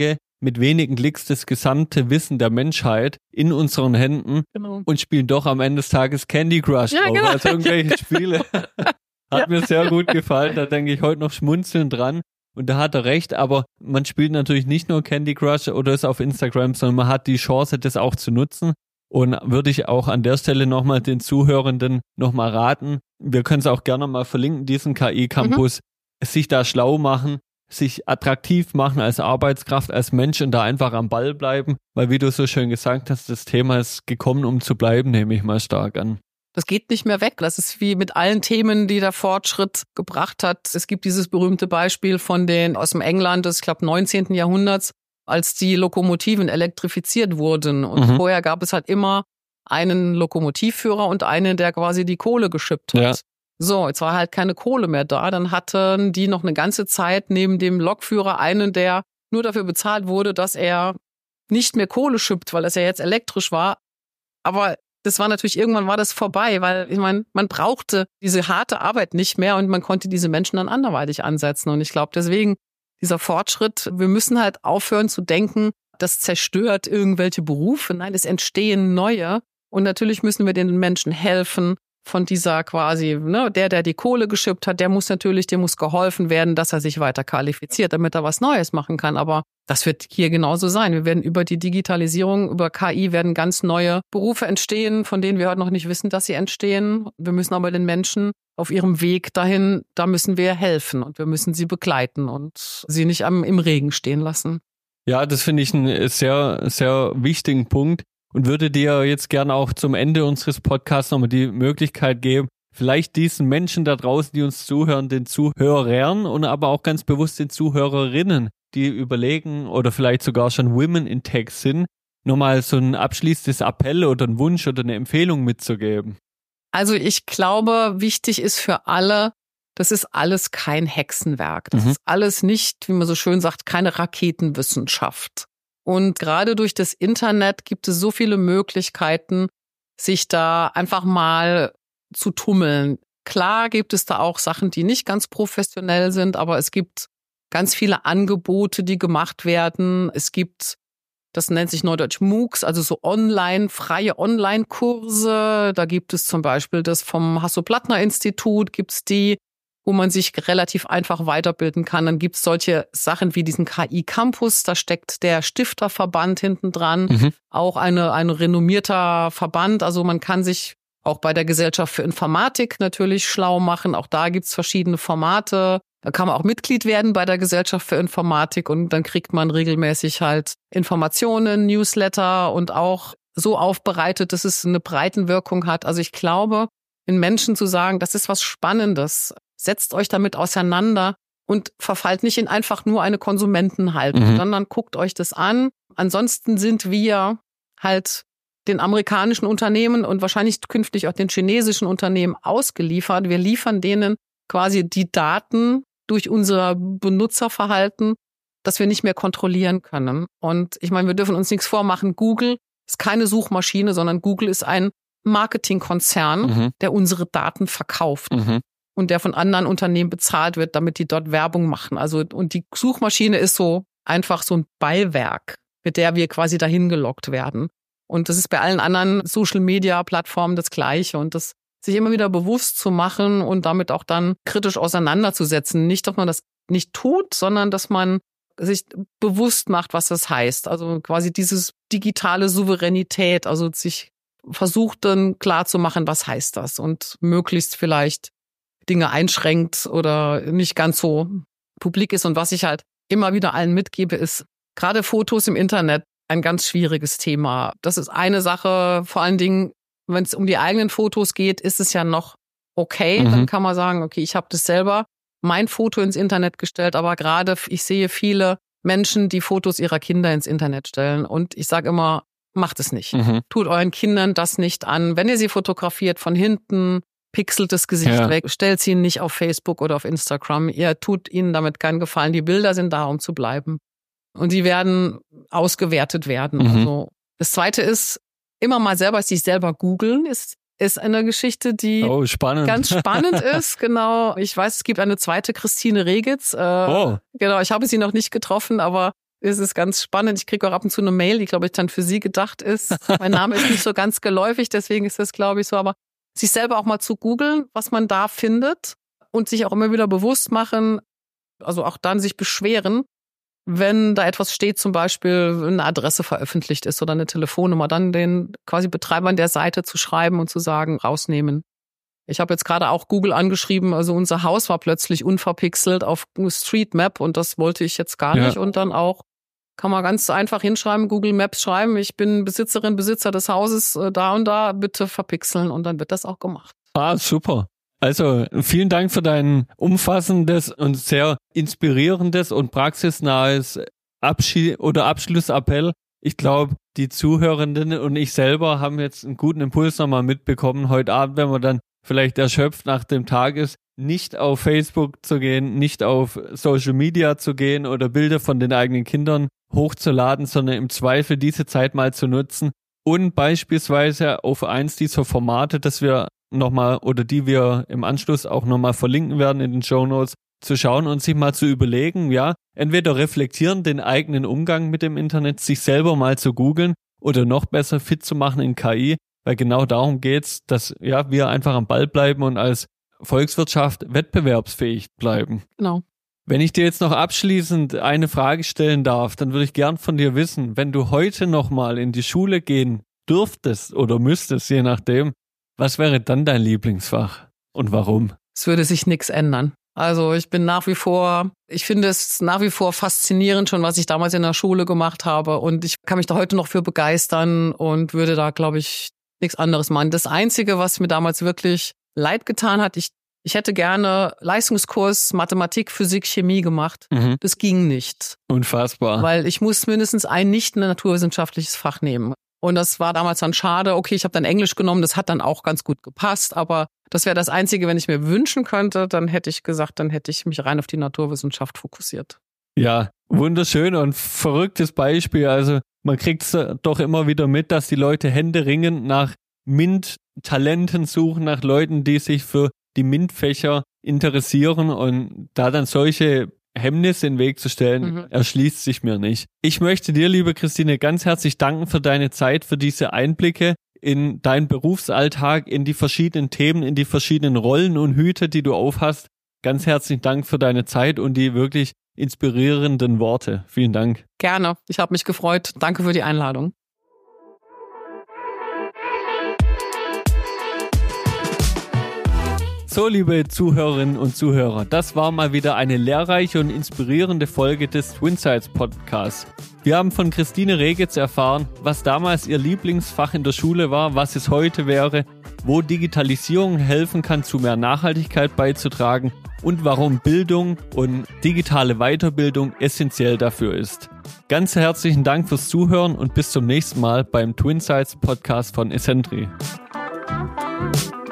mit wenigen Klicks das gesamte Wissen der Menschheit in unseren Händen genau. und spielen doch am Ende des Tages Candy Crush
ja,
drauf,
genau.
also irgendwelche Spiele. Hat ja. mir sehr gut gefallen, da denke ich heute noch schmunzeln dran. Und da hat er recht, aber man spielt natürlich nicht nur Candy Crush oder ist auf Instagram, sondern man hat die Chance, das auch zu nutzen. Und würde ich auch an der Stelle nochmal den Zuhörenden nochmal raten, wir können es auch gerne mal verlinken, diesen K I-Campus, mhm. sich da schlau machen, sich attraktiv machen als Arbeitskraft, als Mensch und da einfach am Ball bleiben, weil wie du so schön gesagt hast, das Thema ist gekommen, um zu bleiben, nehme ich mal stark an.
Das geht nicht mehr weg. Das ist wie mit allen Themen, die der Fortschritt gebracht hat. Es gibt dieses berühmte Beispiel von den aus dem England des, ich glaube, neunzehnten Jahrhunderts, als die Lokomotiven elektrifiziert wurden. Und mhm. vorher gab es halt immer einen Lokomotivführer und einen, der quasi die Kohle geschippt hat. Ja. So, jetzt war halt keine Kohle mehr da. Dann hatten die noch eine ganze Zeit neben dem Lokführer einen, der nur dafür bezahlt wurde, dass er nicht mehr Kohle schippt, weil das ja jetzt elektrisch war. Aber das war natürlich, irgendwann war das vorbei, weil ich meine, man brauchte diese harte Arbeit nicht mehr und man konnte diese Menschen dann anderweitig ansetzen. Und ich glaube, deswegen dieser Fortschritt, wir müssen halt aufhören zu denken, das zerstört irgendwelche Berufe. Nein, es entstehen neue. Und natürlich müssen wir den Menschen helfen von dieser quasi, ne, der, der die Kohle geschippt hat, der muss natürlich, dem muss geholfen werden, dass er sich weiter qualifiziert, damit er was Neues machen kann. Aber das wird hier genauso sein. Wir werden über die Digitalisierung, über K I werden ganz neue Berufe entstehen, von denen wir heute noch nicht wissen, dass sie entstehen. Wir müssen aber den Menschen auf ihrem Weg dahin, da müssen wir helfen und wir müssen sie begleiten und sie nicht am, im Regen stehen lassen.
Ja, das finde ich einen sehr, sehr wichtigen Punkt und würde dir jetzt gerne auch zum Ende unseres Podcasts nochmal die Möglichkeit geben, vielleicht diesen Menschen da draußen, die uns zuhören, den Zuhörern und aber auch ganz bewusst den Zuhörerinnen, die überlegen oder vielleicht sogar schon Women in Tech sind, nochmal so ein abschließendes Appell oder einen Wunsch oder eine Empfehlung mitzugeben.
Also ich glaube, wichtig ist für alle, das ist alles kein Hexenwerk. Das mhm. ist alles nicht, wie man so schön sagt, keine Raketenwissenschaft. Und gerade durch das Internet gibt es so viele Möglichkeiten, sich da einfach mal zu tummeln. Klar gibt es da auch Sachen, die nicht ganz professionell sind, aber es gibt ganz viele Angebote, die gemacht werden. Es gibt, das nennt sich neudeutsch MOOCs, also so online, freie Online-Kurse. Da gibt es zum Beispiel das vom Hasso-Plattner-Institut, gibt's die, wo man sich relativ einfach weiterbilden kann. Dann gibt's solche Sachen wie diesen K I-Campus, da steckt der Stifterverband hinten dran, mhm. auch eine, ein renommierter Verband. Also man kann sich auch bei der Gesellschaft für Informatik natürlich schlau machen. Auch da gibt's verschiedene Formate. Da kann man auch Mitglied werden bei der Gesellschaft für Informatik und dann kriegt man regelmäßig halt Informationen, Newsletter und auch so aufbereitet, dass es eine Breitenwirkung hat. Also ich glaube, den Menschen zu sagen, das ist was Spannendes, setzt euch damit auseinander und verfallt nicht in einfach nur eine Konsumentenhaltung, mhm. sondern guckt euch das an. Ansonsten sind wir halt den amerikanischen Unternehmen und wahrscheinlich künftig auch den chinesischen Unternehmen ausgeliefert. Wir liefern denen quasi die Daten durch unser Benutzerverhalten, das wir nicht mehr kontrollieren können. Und ich meine, wir dürfen uns nichts vormachen. Google ist keine Suchmaschine, sondern Google ist ein Marketingkonzern, mhm. der unsere Daten verkauft mhm. und der von anderen Unternehmen bezahlt wird, damit die dort Werbung machen. Also und die Suchmaschine ist so einfach so ein Beiwerk, mit der wir quasi dahin gelockt werden. Und das ist bei allen anderen Social-Media-Plattformen das Gleiche. Und das sich immer wieder bewusst zu machen und damit auch dann kritisch auseinanderzusetzen. Nicht, dass man das nicht tut, sondern dass man sich bewusst macht, was das heißt. Also quasi dieses digitale Souveränität, also sich versucht dann klar zu machen, was heißt das und möglichst vielleicht Dinge einschränkt oder nicht ganz so publik ist. Und was ich halt immer wieder allen mitgebe, ist gerade Fotos im Internet ein ganz schwieriges Thema. Das ist eine Sache, vor allen Dingen, wenn es um die eigenen Fotos geht, ist es ja noch okay. Mhm. Dann kann man sagen, okay, ich habe das selber mein Foto ins Internet gestellt, aber gerade ich sehe viele Menschen, die Fotos ihrer Kinder ins Internet stellen. Und ich sage immer, macht es nicht. Mhm. Tut euren Kindern das nicht an. Wenn ihr sie fotografiert von hinten, pixelt das Gesicht ja. weg, stellt sie nicht auf Facebook oder auf Instagram. Ihr tut ihnen damit keinen Gefallen. Die Bilder sind da, um zu bleiben. Und die werden ausgewertet werden. Mhm. Also das Zweite ist, immer mal selber sich selber googeln, ist, ist eine Geschichte, die
oh, spannend.
ganz spannend ist. Genau. Ich weiß, es gibt eine zweite Christine Regitz. Äh,
oh.
Genau, ich habe sie noch nicht getroffen, aber Es ist ganz spannend. Ich kriege auch ab und zu eine Mail, die, glaube ich, dann für Sie gedacht ist. Mein Name ist nicht so ganz geläufig, deswegen ist das, glaube ich, so. Aber sich selber auch mal zu googeln, was man da findet und sich auch immer wieder bewusst machen, also auch dann sich beschweren, wenn da etwas steht, zum Beispiel eine Adresse veröffentlicht ist oder eine Telefonnummer, dann den quasi Betreibern der Seite zu schreiben und zu sagen, rausnehmen. Ich habe jetzt gerade auch Google angeschrieben, also unser Haus war plötzlich unverpixelt auf Street Map und das wollte ich jetzt gar nicht. Ja. Und dann auch, kann man ganz einfach hinschreiben, Google Maps schreiben, ich bin Besitzerin, Besitzer des Hauses, äh, da und da, bitte verpixeln und dann wird das auch gemacht.
Ah, super. Also vielen Dank für dein umfassendes und sehr inspirierendes und praxisnahes Abschied- oder Abschlussappell. Ich glaube, die Zuhörenden und ich selber haben jetzt einen guten Impuls nochmal mitbekommen, heute Abend, wenn man dann vielleicht erschöpft nach dem Tag ist, nicht auf Facebook zu gehen, nicht auf Social Media zu gehen oder Bilder von den eigenen Kindern hochzuladen, sondern im Zweifel diese Zeit mal zu nutzen und beispielsweise auf eins dieser Formate, das wir nochmal oder die wir im Anschluss auch nochmal verlinken werden in den Shownotes, zu schauen und sich mal zu überlegen, ja, entweder reflektieren den eigenen Umgang mit dem Internet, sich selber mal zu googeln oder noch besser fit zu machen in K I, weil genau darum geht's, dass ja wir einfach am Ball bleiben und als Volkswirtschaft wettbewerbsfähig bleiben.
Genau.
Wenn ich dir jetzt noch abschließend eine Frage stellen darf, dann würde ich gern von dir wissen, wenn du heute nochmal in die Schule gehen dürftest oder müsstest, je nachdem, was wäre dann dein Lieblingsfach und warum?
Es würde sich nichts ändern. Also ich bin nach wie vor, ich finde es nach wie vor faszinierend schon, was ich damals in der Schule gemacht habe und ich kann mich da heute noch für begeistern und würde da, glaube ich, nichts anderes machen. Das Einzige, was mir damals wirklich leid getan hat, ich, ich hätte gerne Leistungskurs Mathematik, Physik, Chemie gemacht. Mhm. Das ging nicht.
Unfassbar.
Weil ich muss mindestens ein nicht naturwissenschaftliches Fach nehmen. Und das war damals dann schade. Okay, ich habe dann Englisch genommen, das hat dann auch ganz gut gepasst, aber das wäre das Einzige, wenn ich mir wünschen könnte, dann hätte ich gesagt, dann hätte ich mich rein auf die Naturwissenschaft fokussiert.
Ja, wunderschön und verrücktes Beispiel. Also man kriegt es doch immer wieder mit, dass die Leute händeringend nach MINT-Talenten suchen, nach Leuten, die sich für die MINT-Fächer interessieren und da dann solche Hemmnisse in den Weg zu stellen, mhm. erschließt sich mir nicht. Ich möchte dir, liebe Christine, ganz herzlich danken für deine Zeit, für diese Einblicke in deinen Berufsalltag, in die verschiedenen Themen, in die verschiedenen Rollen und Hüte, die du aufhast. Ganz herzlichen Dank für deine Zeit und die wirklich inspirierenden Worte. Vielen Dank.
Gerne. Ich habe mich gefreut. Danke für die Einladung.
So, liebe Zuhörerinnen und Zuhörer, das war mal wieder eine lehrreiche und inspirierende Folge des Twinsights Podcasts. Wir haben von Christine Regetz erfahren, was damals ihr Lieblingsfach in der Schule war, was es heute wäre, wo Digitalisierung helfen kann, zu mehr Nachhaltigkeit beizutragen und warum Bildung und digitale Weiterbildung essentiell dafür ist. Ganz herzlichen Dank fürs Zuhören und bis zum nächsten Mal beim Twinsights Podcast von Esentri.